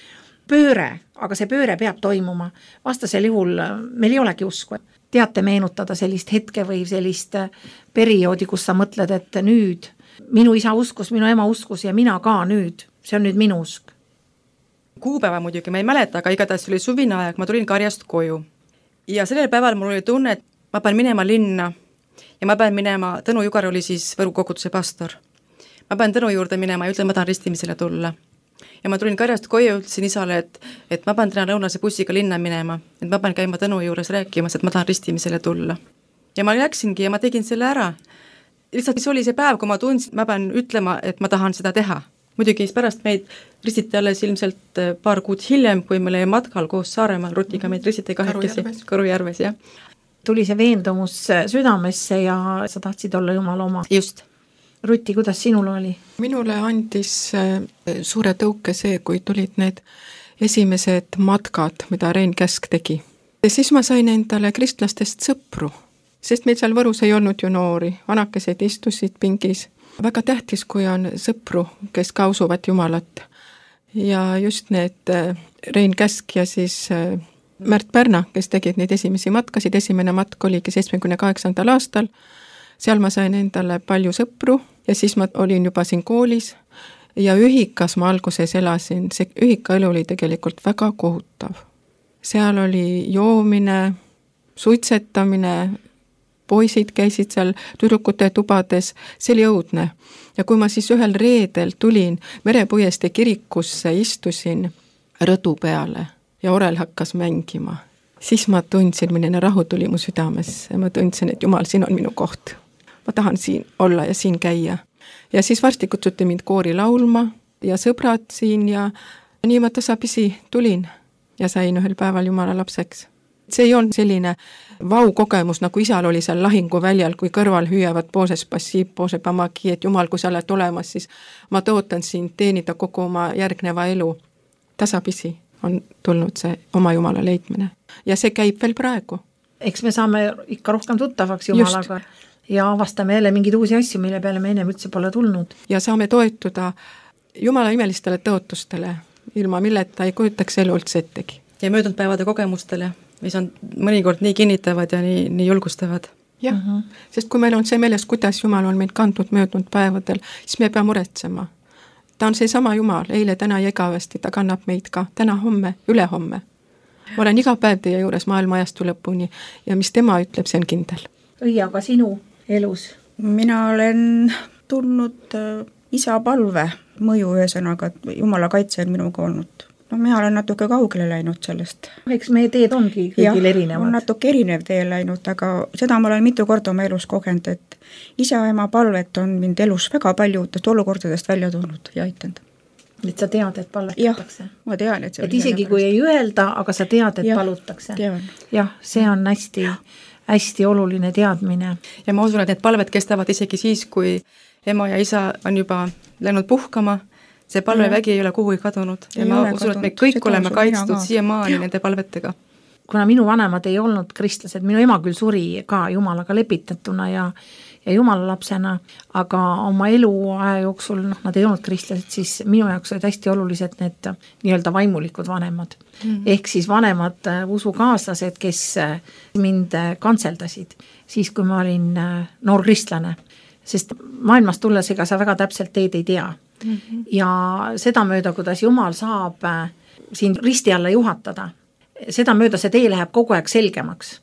pööre, aga see pööre peab toimuma. Vastasel juhul meil ei olegi usku. Teate meenutada sellist hetke või sellist perioodi, kus sa mõtled, et nüüd minu isa uskus, minu ema uskus ja mina ka nüüd. See on nüüd minu usk.
Kuupäeva muidugi ma ei mäleta, aga igatahes oli suvine aeg, ma tulin karjast koju. Ja sellel päeval mul oli tunne, et ma pean minema linna ja ma pean minema, Tõnu Jugar oli siis Võru koguduse pastor. Ma pean Tõnu juurde minema ja ütlen, ma tahan ristimisele tulla. Ja ma tulin karjast koju ja ütlesin isale, et, et ma pean täna lõunase bussiga linna minema, et ma pean käima Tõnu juures rääkimas, et ma tahan ristimisele tulla. Ja ma läksingi ja ma tegin selle ära. Lihtsalt see oli see päev, kui ma tundsin, ma pean ütlema, et ma tahan seda teha. Muidugi pärast meid ristiti alles ilmselt paar kuud hiljem, kui me olime matkal koos Saaremaal, Rutiga meid ristiti kahekesi Kõrujärves, jah.
Tuli see veendumus südamesse ja sa tahtsid olla Jumala oma.
Just.
Ruti, kuidas sinul oli?
Minule andis suure tõuke see, kui tulid need esimesed matkad, mida Rein Käsk tegi. Ja siis ma sain endale kristlastest sõpru, sest meil seal Võrus ei olnud ju noori, vanakesed istusid pingis. Väga tähtis, kui on sõpru, kes ka usuvad Jumalat. Ja just need Rein Käsk ja siis Märt Pärna, kes tegid neid esimesi matkasid, esimene matk oligi seitsmekümne kaheksandal aastal, seal ma sain endale palju sõpru ja siis ma olin juba siin koolis ja ühikas ma alguses elasin, see ühika elu oli tegelikult väga kohutav. Seal oli joomine, suitsetamine, poisid käisid seal tüdrukute tubades, see oli õudne. Ja kui ma siis ühel reedel tulin Merepuiestee kirikusse, istusin rõdu peale ja orel hakkas mängima. Siis ma tundsin, milline rahu tuli mu südamesse. Ma tundsin, et Jumal, siin on minu koht. Ma tahan siin olla ja siin käia. Ja siis varsti kutsuti mind koori laulma ja sõbrad siin ja nii ma tasapisi tulin ja sain ühel päeval Jumala lapseks. See ei olnud selline vau kogemus, nagu isal oli seal lahinguväljal, kui kõrval hüüavad Bože spasiib, Bože pamagi, et Jumal, kui sa oled olemas, siis ma tootan siin teenida kogu oma järgneva elu. Tasapisi on tulnud see oma Jumala leidmine. Ja see käib veel praegu.
Eks me saame ikka rohkem tuttavaks Jumalaga Just. Ja avastame jälle mingeid uusi asju, mille peale me ennem üldse pole tulnud.
Ja saame toetuda Jumala imelistele tõotustele, ilma milleta ei kujutaks elu üldse ettegi.
Ja möödunud päevade kogemustele, mis on mõnikord nii kinnitavad ja nii, nii julgustavad.
Jah, uh -huh. Sest kui meil on see meeles, kuidas Jumal on meid kandnud möödunud päevadel, siis me peame muretsema. Ta on see sama Jumal, eile, täna ja igavesti, ta kannab meid ka täna, homme, ülehomme. Ma olen iga päev teie juures maailma ajastu lõpuni ja mis tema ütleb, see on kindel.
Õia, aga sinu elus?
Mina olen tulnud isa palve mõju ühesõnaga, Jumala kaitse on minuga olnud. No mina olen natuke kaugele läinud sellest.
Eks meie teed ongi kõigil erinevad.
On natuke erinev tee läinud, aga seda ma olen mitu korda oma elus kogenud, et isa ema palvet on mind elus väga paljudest olukordadest välja tulnud ja aitanud.
et sa tead, et palvetatakse.
Ma tean, et see
et isegi kui ei öelda, aga sa tead, et ja, palutakse. Jah, see on hästi, hästi oluline teadmine.
Ja ma usun, et need palved kestavad isegi siis, kui ema ja isa on juba läinud puhkama, see palvevägi ei ole kuhugi kadunud. Ja ei ma usun, kadunud. Et me kõik seda oleme kaitstud siiamaani nende palvetega.
Kuna minu vanemad ei olnud kristlased, minu ema küll suri ka jumalaga lepitatuna ja ja jumala lapsena, aga oma eluaja jooksul, noh, nad ei olnud kristlased, siis minu jaoks olid hästi olulised need nii-öelda vaimulikud vanemad. Mm-hmm. Ehk siis vanemad usukaaslased, kes mind kantseldasid siis, kui ma olin noor kristlane. Sest maailmas tulles, ega sa väga täpselt teed ei tea. Mm-hmm. Ja seda mööda, kuidas Jumal saab siin risti alla juhatada, seda mööda see tee läheb kogu aeg selgemaks.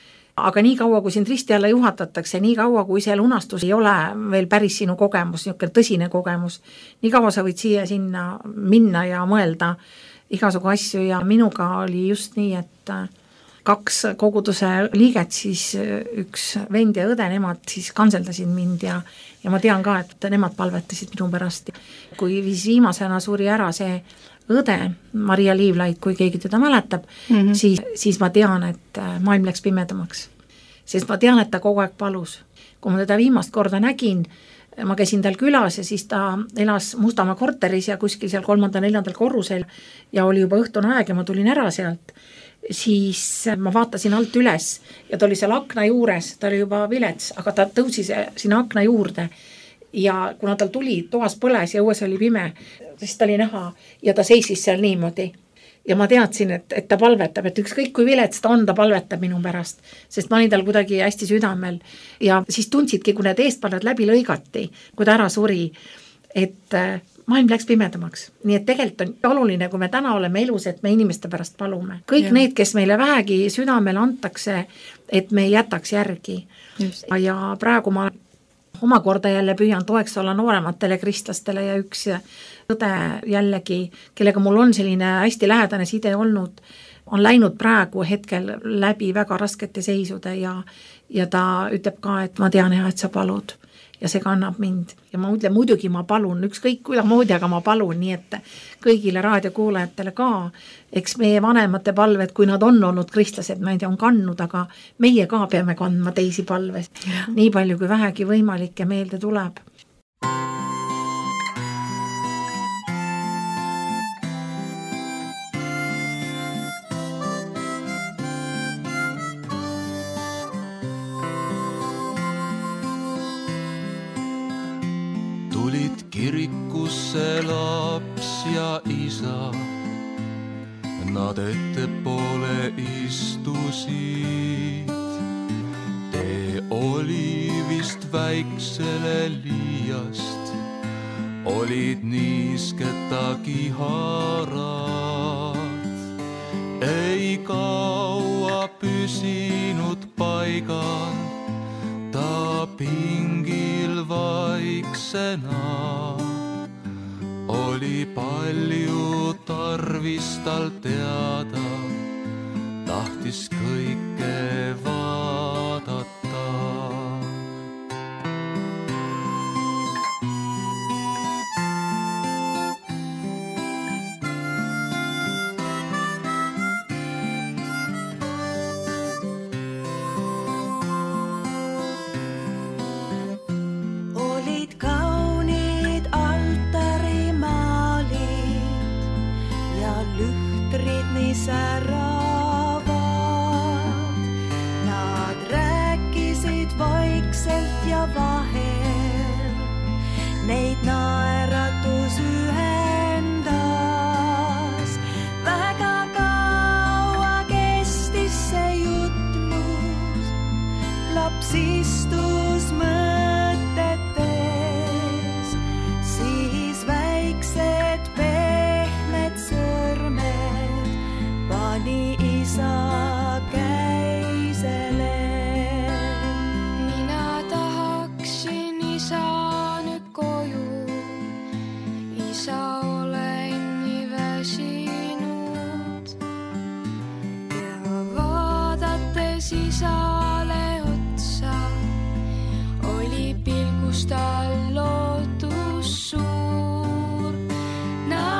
Aga nii kaua, kui sind risti alla juhatatakse, nii kaua, kui see lunastus ei ole veel päris sinu kogemus, niisugune tõsine kogemus, nii kaua sa võid siia sinna minna ja mõelda igasugu asju ja minuga oli just nii, et kaks koguduse liiget, siis üks vend ja õde, nemad siis kanseldasid mind ja, ja ma tean ka, et nemad palvetasid minu pärast. Kui viis viimasena suri ära see õde, Maria Liivlaid, kui keegi teda mäletab, mm-hmm. siis, siis ma tean, et maailm läks pimedamaks. Sest ma tean, et ta kogu aeg palus. Kui ma teda viimast korda nägin, ma käisin tal külas ja siis ta elas Mustamäe korteris ja kuskil seal kolmanda, neljandal korrusel ja oli juba õhtune aeg ja ma tulin ära sealt. Siis ma vaatasin alt üles ja ta oli seal akna juures, ta oli juba vilets, aga ta tõusis sinna akna juurde. Ja kuna tal tuli, toas põles ja õues oli pime, siis ta oli näha ja ta seisis seal niimoodi. Ja ma teadsin, et, et ta palvetab, et ükskõik kui vilets ta on, ta palvetab minu pärast, sest ma olin tal kuidagi hästi südamel. Ja siis tundsidki, kui need eestpalvad läbi lõigati, kui ta ära suri, et maailm läks pimedamaks. Nii et tegelikult on oluline, kui me täna oleme elus, et me inimeste pärast palume. Kõik ja. Need, kes meile vähegi südamele antakse, et me ei jätaks järgi. Just. Ja praegu ma omakorda jälle püüan toeks olla noorematele kristlastele ja üks õde jällegi, kellega mul on selline hästi lähedane side olnud, on läinud praegu hetkel läbi väga raskete seisude ja, ja ta ütleb ka, et ma tean ja, et sa palud ja see kannab mind. Ja ma ütlen, muidugi ma palun, ükskõik kuidamoodi, aga ma palun, nii et kõigile raadiokuulajatele ka, eks meie vanemate palved, kui nad on olnud kristlased, ma ei tea, on kandnud, aga meie ka peame kandma teisi palves. Nii palju, kui vähegi võimalik ja meelde tuleb.
Kirikusse laps ja isa, nad ettepoole istusid. Tee oli vist väiksele liiast, olid niisketagi harad. Ei kaua püsinud paigal, ta pingil vaiksena. Oli palju tarvis tal teada, tahtis kõike vaadata. Säravad. Nad rääkisid vaikselt ja vahel, neid naeratus ühendas. Väga kaua kestis see jutlus, laps istus mõtetes, siis väiksed pehmed sõrmed pani isa käisele.
Mina tahaksin isa nüüd koju, isa olen nii väsinud ja vaadates isale otsa oli pilgus tal lootus suur. Na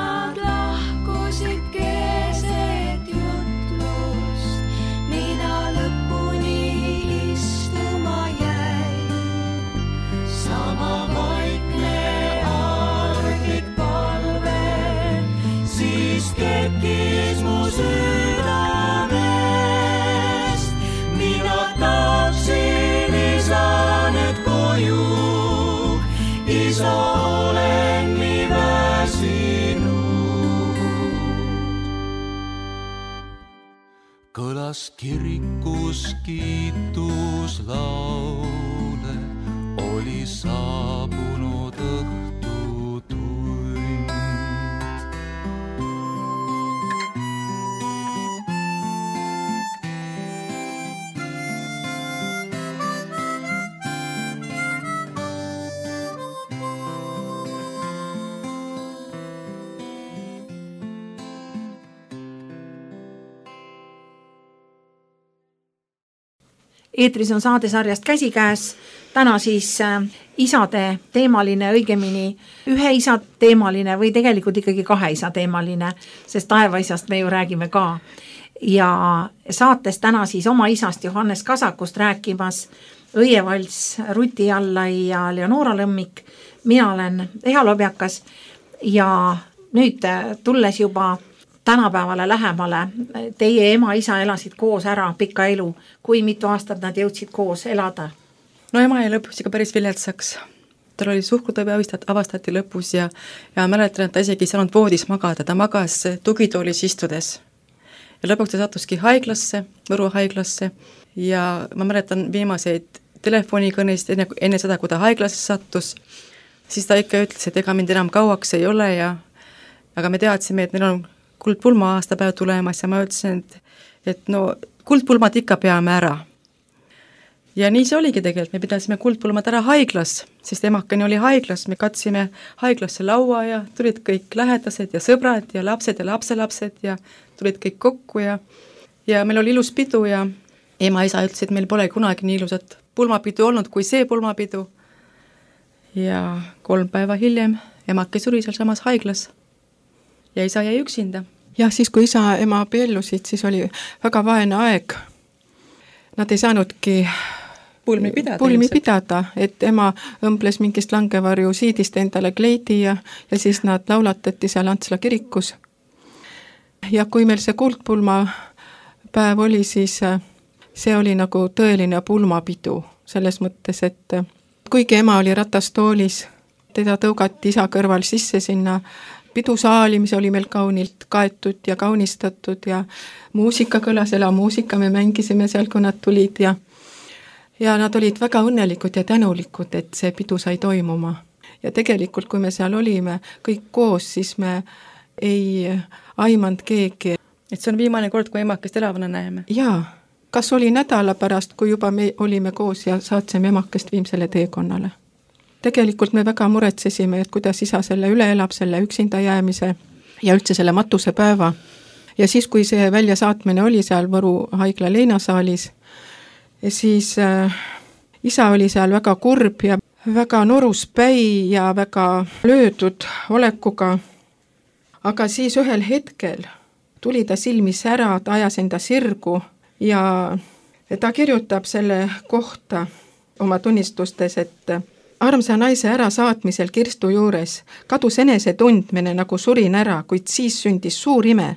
kas kirikus kiituslaule oli saabunud õhtutund.
Eetris on saadesarjast Käsikäes, täna siis äh, isade teemaline, õigemini ühe isa teemaline või tegelikult ikkagi kahe isa teemaline, sest taevaisast me ju räägime ka. Ja saates täna siis oma isast Johannes Kasakust rääkimas Õievalts, Ruti Allai ja Leonora Lõmmik. Mina olen Eha Lobjakas ja nüüd tulles juba tänapäevale lähemale, teie ema-isa elasid koos ära pikka elu. Kui mitu aastat nad jõudsid koos elada?
No ema jäi lõpus ikka päris viletsaks. Tal oli suhkrutõbe avastati lõpus ja, ja mäletan, et ta isegi ei saanud voodis magada, ta magas tugitoolis istudes. Ja lõpuks ta sattuski haiglasse, Võru haiglasse ja ma mäletan viimaseid telefonikõnest enne, enne seda, kui ta haiglasse sattus, siis ta ikka ütles, et ega mind enam kauaks ei ole ja aga me teadsime, et neil on kuldpulma aastapäev tulemas ja ma ütlesin, et, et no kuldpulmad ikka peame ära. Ja nii see oligi tegelikult, me pidasime kuldpulmad ära haiglas, sest emakene oli haiglas, me katsime haiglasse laua ja tulid kõik lähedased ja sõbrad ja lapsed ja lapselapsed ja tulid kõik kokku ja, ja meil oli ilus pidu ja ema-isa ütles, et meil pole kunagi nii ilusat pulmapidu olnud kui see pulmapidu. Ja kolm päeva hiljem emake suri seal samas haiglas. Ja isa jäi üksinda.
Jah, siis kui isa ema abiellusid, siis oli väga vaene aeg. Nad ei saanudki
pulmi pidada,
pulmi pidada, et ema õmbles mingist langevarju siidist endale kleidi ja, ja siis nad laulatati seal Antsla kirikus. Ja kui meil see kuldpulma päev oli, siis see oli nagu tõeline pulmapidu selles mõttes, et kuigi ema oli ratastoolis, teda tõugati isa kõrval sisse sinna pidusaali, mis oli meil kaunilt kaetud ja kaunistatud ja muusika kõlas, elamuusika, me mängisime seal, kui nad tulid ja ja nad olid väga õnnelikud ja tänulikud, et see pidu sai toimuma. Ja tegelikult, kui me seal olime kõik koos, siis me ei aimanud keegi.
Et see on viimane kord, kui emakest elavana näeme.
Jaa, kas oli nädala pärast, kui juba me olime koos ja saatsime emakest viimsele teekonnale. Tegelikult me väga muretsesime, et kuidas isa selle üle elab, selle üksinda jäämise ja üldse selle matuse päeva. Ja siis, kui see väljasaatmine oli seal Võru haigla leinasaalis, siis äh, isa oli seal väga kurb ja väga norus päi ja väga löödud olekuga. Aga siis ühel hetkel tuli ta silmis ära, ta ajas enda sirgu ja ta kirjutab selle kohta oma tunnistustes, et armsa naise ära saatmisel kirstu juures kadus enese tundmine, nagu surin ära, kuid siis sündis suur ime.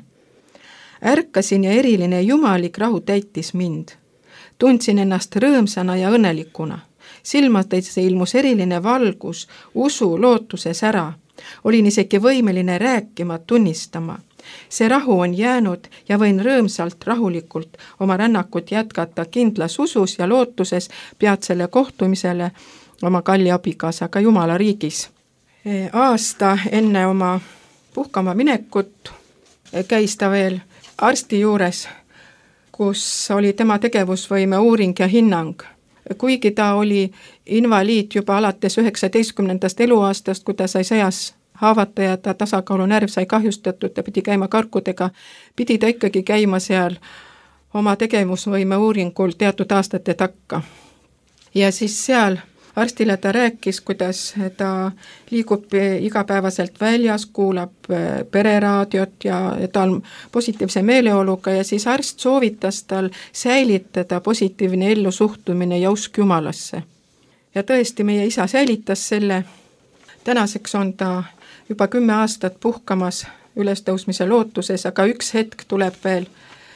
Ärkasin ja eriline jumalik rahu täitis mind. Tundsin ennast rõõmsana ja õnnelikuna. Silmades ilmus eriline valgus, usu, lootuses ära. Olin isegi võimeline rääkima, tunnistama. See rahu on jäänud ja võin rõõmsalt, rahulikult oma rännakut jätkata kindlas usus ja lootuses peatsele kohtumisele oma kalli abikaasaga Jumala riigis. Aasta enne oma puhkama minekut käis ta veel arsti juures, kus oli tema tegevusvõime uuring ja hinnang. Kuigi ta oli invaliid juba alates üheksateistkümnendast eluaastast, kui ta sai sõjas haavata ja ta tasakaalu närv sai kahjustatud, ta pidi käima karkudega, pidi ta ikkagi käima seal oma tegevusvõime uuringul teatud aastate takka. Ja siis seal arstile ta rääkis, kuidas ta liigub igapäevaselt väljas, kuulab pereraadiot ja ta on positiivse meeleoluga ja siis arst soovitas tal säilitada positiivne ellusuhtumine ja usk Jumalasse. Ja tõesti, meie isa säilitas selle. Tänaseks on ta juba kümme aastat puhkamas ülestõusmise lootuses, aga üks hetk tuleb veel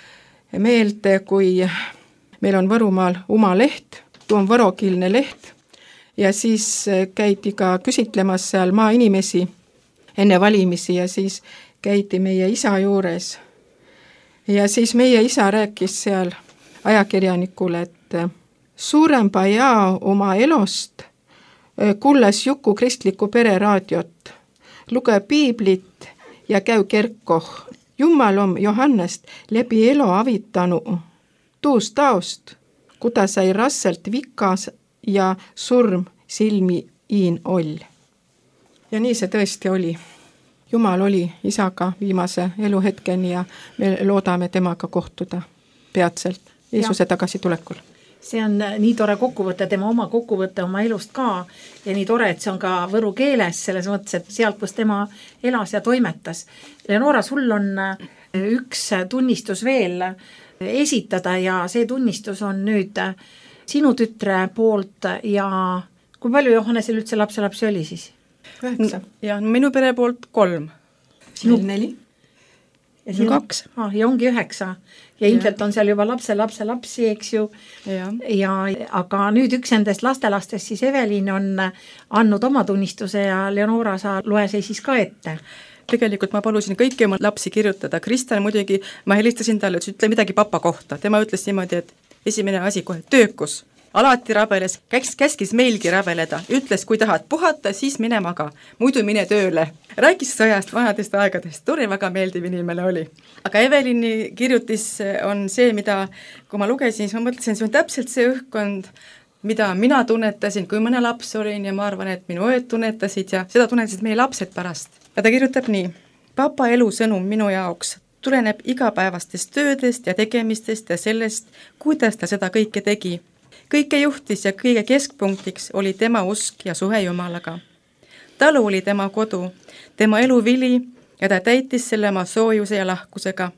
meelde, kui meil on Võrumaal Uma leht, tuu on võrokiilne leht, ja siis käidi ka küsitlemas seal maainimesi enne valimisi ja siis käidi meie isa juures ja siis meie isa rääkis seal ajakirjanikule, et suurempa jaa oma elost kuulas Juku kristlikku pereraadiot, luge piiblit ja käy kerkoh. Jumal on Johannest läbi elo avitanu tuust taost, kuda sai rasselt vikas ja surm silmi iin oll. Ja nii see tõesti oli. Jumal oli isaga viimase eluhetkeni ja me loodame temaga kohtuda peatselt Jeesuse tagasitulekul.
See on nii tore kokkuvõte, tema oma kokkuvõte oma elust ka ja nii tore, et see on ka võru keeles selles mõttes, et sealt, kus tema elas ja toimetas. Leonora, sul on üks tunnistus veel esitada ja see tunnistus on nüüd sinu tütre poolt ja kui palju Johannesel üldse lapselapsi oli siis?
Üheksa. Ja minu pere poolt kolm.
Sinu
neli.
Ja sinu kaks. Ah, ja ongi üheksa. Ja ilmselt on seal juba lapse, lapse, lapsi, eks ju. Ja. ja aga nüüd üks endest lastelastest, siis Evelin on andnud oma tunnistuse ja Leonora, sa loe see siis ka ette.
Tegelikult ma palusin kõiki oma lapsi kirjutada. Kristel muidugi, ma helistasin talle, et ütle midagi papa kohta. Tema ütles niimoodi, et esimene asi kohe töökus. Alati rabeles, käs, käskis meilgi rabeleda, ütles, kui tahad puhata, siis mine maga, muidu mine tööle. Rääkis sõjast, vanadest aegadest, tore, väga meeldiv inimene oli. Aga Evelini kirjutis on see, mida, kui ma lugesin, siis ma mõtlesin, see on täpselt see õhkkond, mida mina tunnetasin, kui mõne laps olin ja ma arvan, et minu ööd tunnetasid ja seda tunnetasid meie lapsed pärast. Ja ta kirjutab nii, papa elusõnum minu jaoks tuleneb igapäevastest töödest ja tegemistest ja sellest, kuidas ta seda kõike tegi. Kõike juhtis ja kõige keskpunktiks oli tema usk ja suhe Jumalaga. Talu oli tema kodu, tema elu vili ja ta täitis selle oma soojuse ja lahkusega.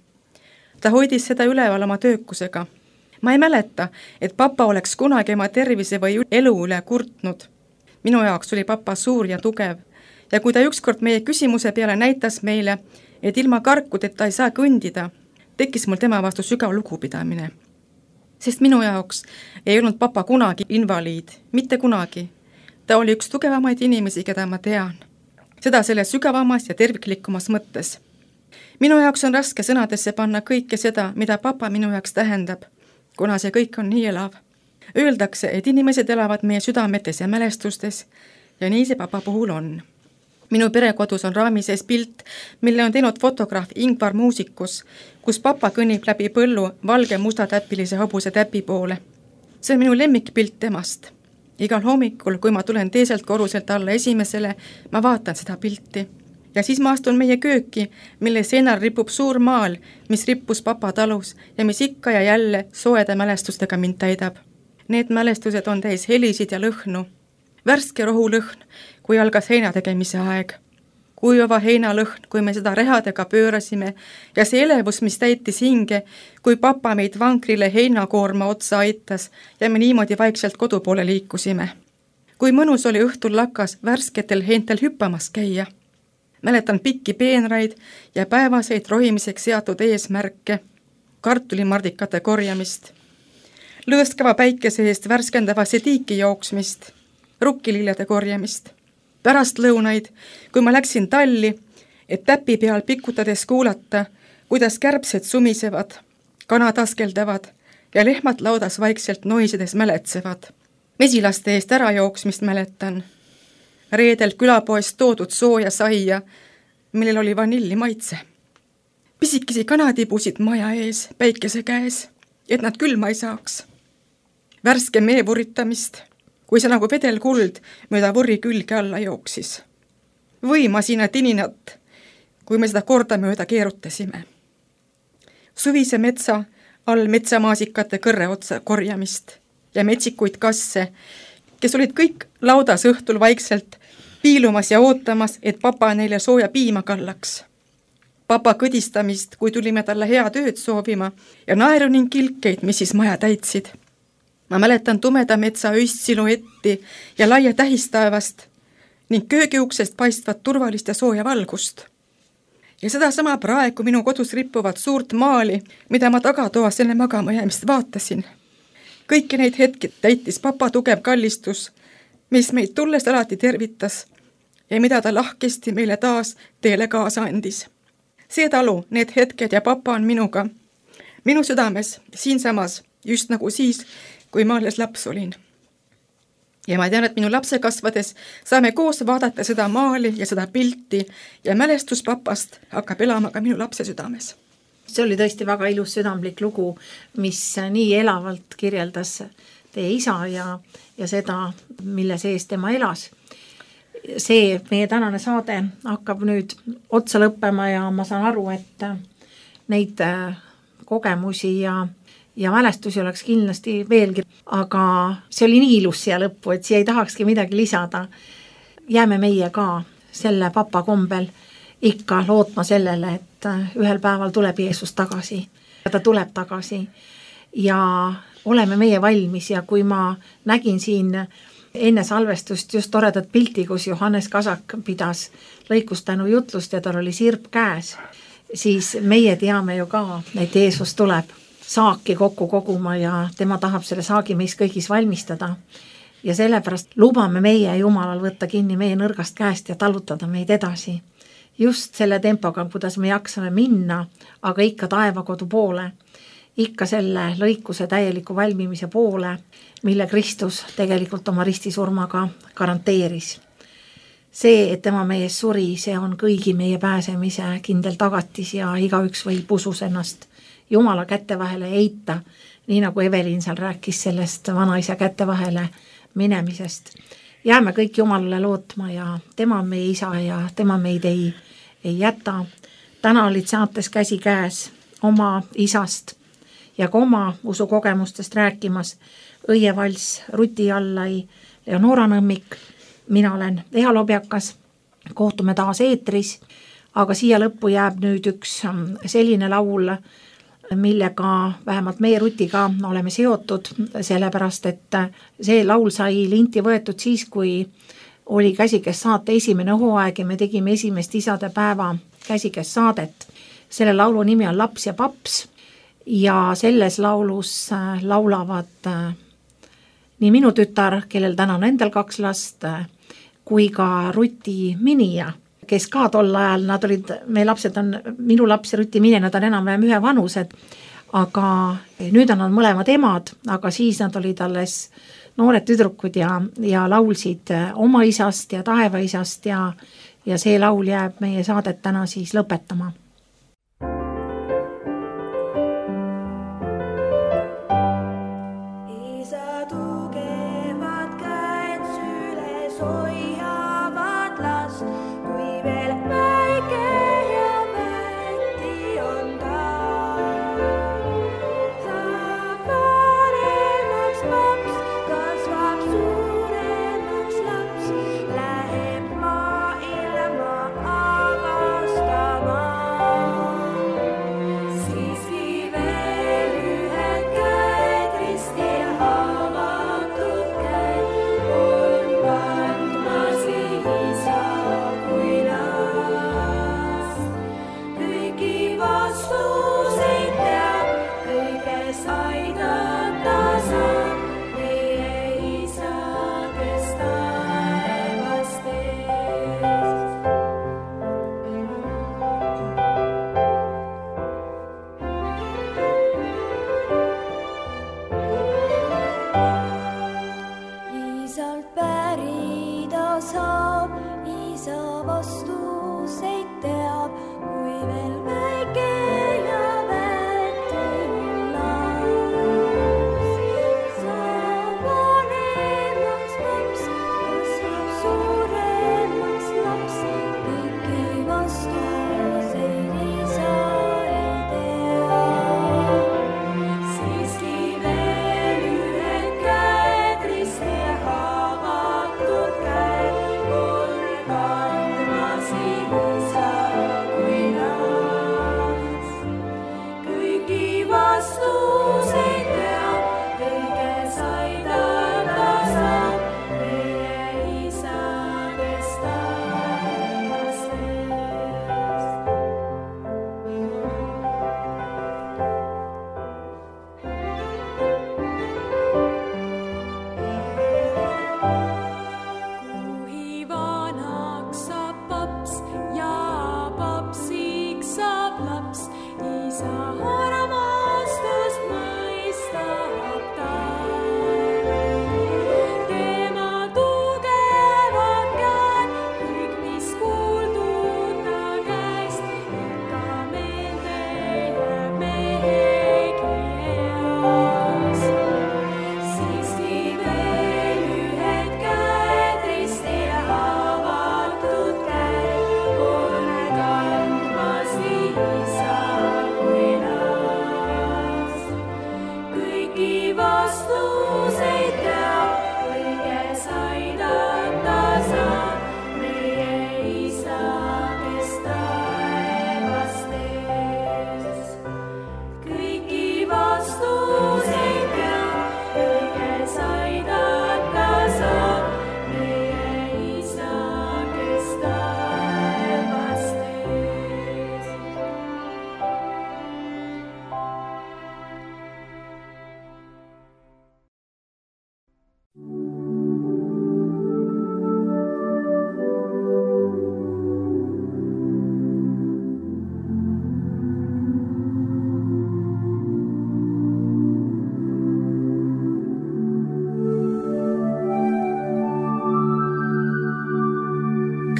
Ta hoidis seda üleval oma töökusega. Ma ei mäleta, et papa oleks kunagi oma tervise või elu üle kurtnud. Minu jaoks oli papa suur ja tugev ja kui ta ükskord meie küsimuse peale näitas meile, et ilma karkudeta ei saa kõndida, tekkis mul tema vastu sügav lugupidamine. Sest minu jaoks ei olnud papa kunagi invaliid, mitte kunagi. Ta oli üks tugevamaid inimesi, keda ma tean. Seda selle sügavamas ja terviklikumas mõttes. Minu jaoks on raske sõnadesse panna kõike seda, mida papa minu jaoks tähendab, kuna see kõik on nii elav. Öeldakse, et inimesed elavad meie südametes ja mälestustes ja nii see papa puhul on. Minu perekodus on raami sees pilt, mille on teinud fotograaf Ingvar Muusikus, kus papa kõnnib läbi põllu valge musta täppilise hobuse täpi poole. See on minu lemmikpilt temast. Igal hommikul, kui ma tulen teiselt korruselt alla esimesele, ma vaatan seda pilti. Ja siis ma astun meie kööki, mille seinal ripub suur maal, mis rippus papa talus ja mis ikka ja jälle soede mälestustega mind täidab. Need mälestused on täis helisid ja lõhnu. Värske rohulõhn, kui algas heina tegemise aeg. Kuivava heinalõhn, kui me seda rehadega pöörasime ja see elevus, mis täitis hinge, kui papa meid vankrile heinakoorma otsa aitas ja me niimoodi vaikselt kodu poole liikusime. Kui mõnus oli õhtul lakas värsketel heintel hüppamas käia. Mäletan pikki peenraid ja päevaseid rohimiseks seatud eesmärke, kartulimardikate korjamist, lõõskava päikese eest värskendava sediiki jooksmist, rukkilillede korjamist. Pärast lõunaid, kui ma läksin talli, et täpi peal pikutades kuulata, kuidas kärbsed sumisevad, kanad askeldavad ja lehmad laudas vaikselt noisedes mäletsevad. Mesilaste eest ära jooksmist mäletan. Reedel külapoest toodud sooja saia, millel oli vanilli maitse. Pisikesi kanatibusid maja ees, päikese käes, et nad külma ei saaks. Värske mee vuritamist, kui see nagu vedel kuld mööda võri külge alla jooksis. Või masina tininat, kui me seda korda mööda keerutasime. Suvise metsa all metsamaasikate kõrre otsa korjamist ja metsikuid kasse, kes olid kõik laudas õhtul vaikselt piilumas ja ootamas, et papa neile sooja piima kallaks. Papa kõdistamist, kui tulime talle hea tööd soovima ja naeru ning kilkeid, mis siis maja täitsid. Ma mäletan tumeda metsa öist siluetti ja laia tähistaevast ning köögiuksest paistvat turvalist ja sooja valgust. Ja seda sama praegu minu kodus rippuvat suurt maali, mida ma tagatoas enne magamajäämist vaatasin. Kõiki neid hetki täitis papa tugev kallistus, mis meid tulles alati tervitas ja mida ta lahkesti meile taas teele kaasa andis. See talu, need hetked ja papa on minuga minu südames siinsamas, just nagu siis, kui ma alles laps olin. Ja ma tean, et minu lapse kasvades saame koos vaadata seda maali ja seda pilti ja mälestus papast hakkab elama ka minu lapse südames.
See oli tõesti väga ilus südamlik lugu, mis nii elavalt kirjeldas teie isa ja, ja seda, mille sees tema elas. See meie tänane saade hakkab nüüd otsa lõppema ja ma saan aru, et neid kogemusi ja, ja mälestusi oleks kindlasti veelgi, aga see oli nii ilus siia lõppu, et siia ei tahakski midagi lisada. Jääme meie ka selle papa kombel ikka lootma sellele, et ühel päeval tuleb Jeesus tagasi. Ta tuleb tagasi ja oleme meie valmis ja kui ma nägin siin enne salvestust just toredat pilti, kus Johannes Kasak pidas lõikustänu jutlust ja tal oli sirp käes, siis meie teame ju ka, et Jeesus tuleb saaki kokku koguma ja tema tahab selle saagi meis kõigis valmistada. Ja sellepärast lubame meie Jumalal võtta kinni meie nõrgast käest ja talutada meid edasi. Just selle tempoga, kuidas me jaksame minna, aga ikka taevakodu poole, ikka selle lõikuse täieliku valmimise poole, mille Kristus tegelikult oma ristisurmaga garanteeris. See, et tema meie suri, see on kõigi meie pääsemise kindel tagatis ja igaüks võib usus ennast Jumala kätte vahele eita, nii nagu Evelin seal rääkis sellest vanaisa kätte vahele minemisest. Jääme kõik Jumalale lootma ja tema on meie isa ja tema meid ei, ei jäta. Täna olid saates käsi käes oma isast ja ka oma usukogemustest rääkimas Õie Vals, Ruti Allai, Leonora Nõmmik. Mina olen Eha Lobjakas, kohtume taas eetris, aga siia lõppu jääb nüüd üks selline laul, millega vähemalt meie Rutiga oleme seotud, sellepärast et see laul sai linti võetud siis, kui oli Käsikes saate esimene hooaeg ja me tegime esimest isade päeva Käsikes saadet. Selle laulu nimi on Laps ja paps ja selles laulus laulavad nii minu tütar, kellel täna on endal kaks last, kui ka Ruti Minija, kes ka tol ajal, nad olid, meie lapsed on, minu laps ja Ruti Minija, nad on enam-vähem ühe vanused, aga nüüd on nad mõlemad emad, aga siis nad olid alles noored tüdrukud ja, ja laulsid oma isast ja taevaisast ja, ja see laul jääb meie saadet täna siis lõpetama.
Isa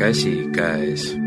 käsikäes.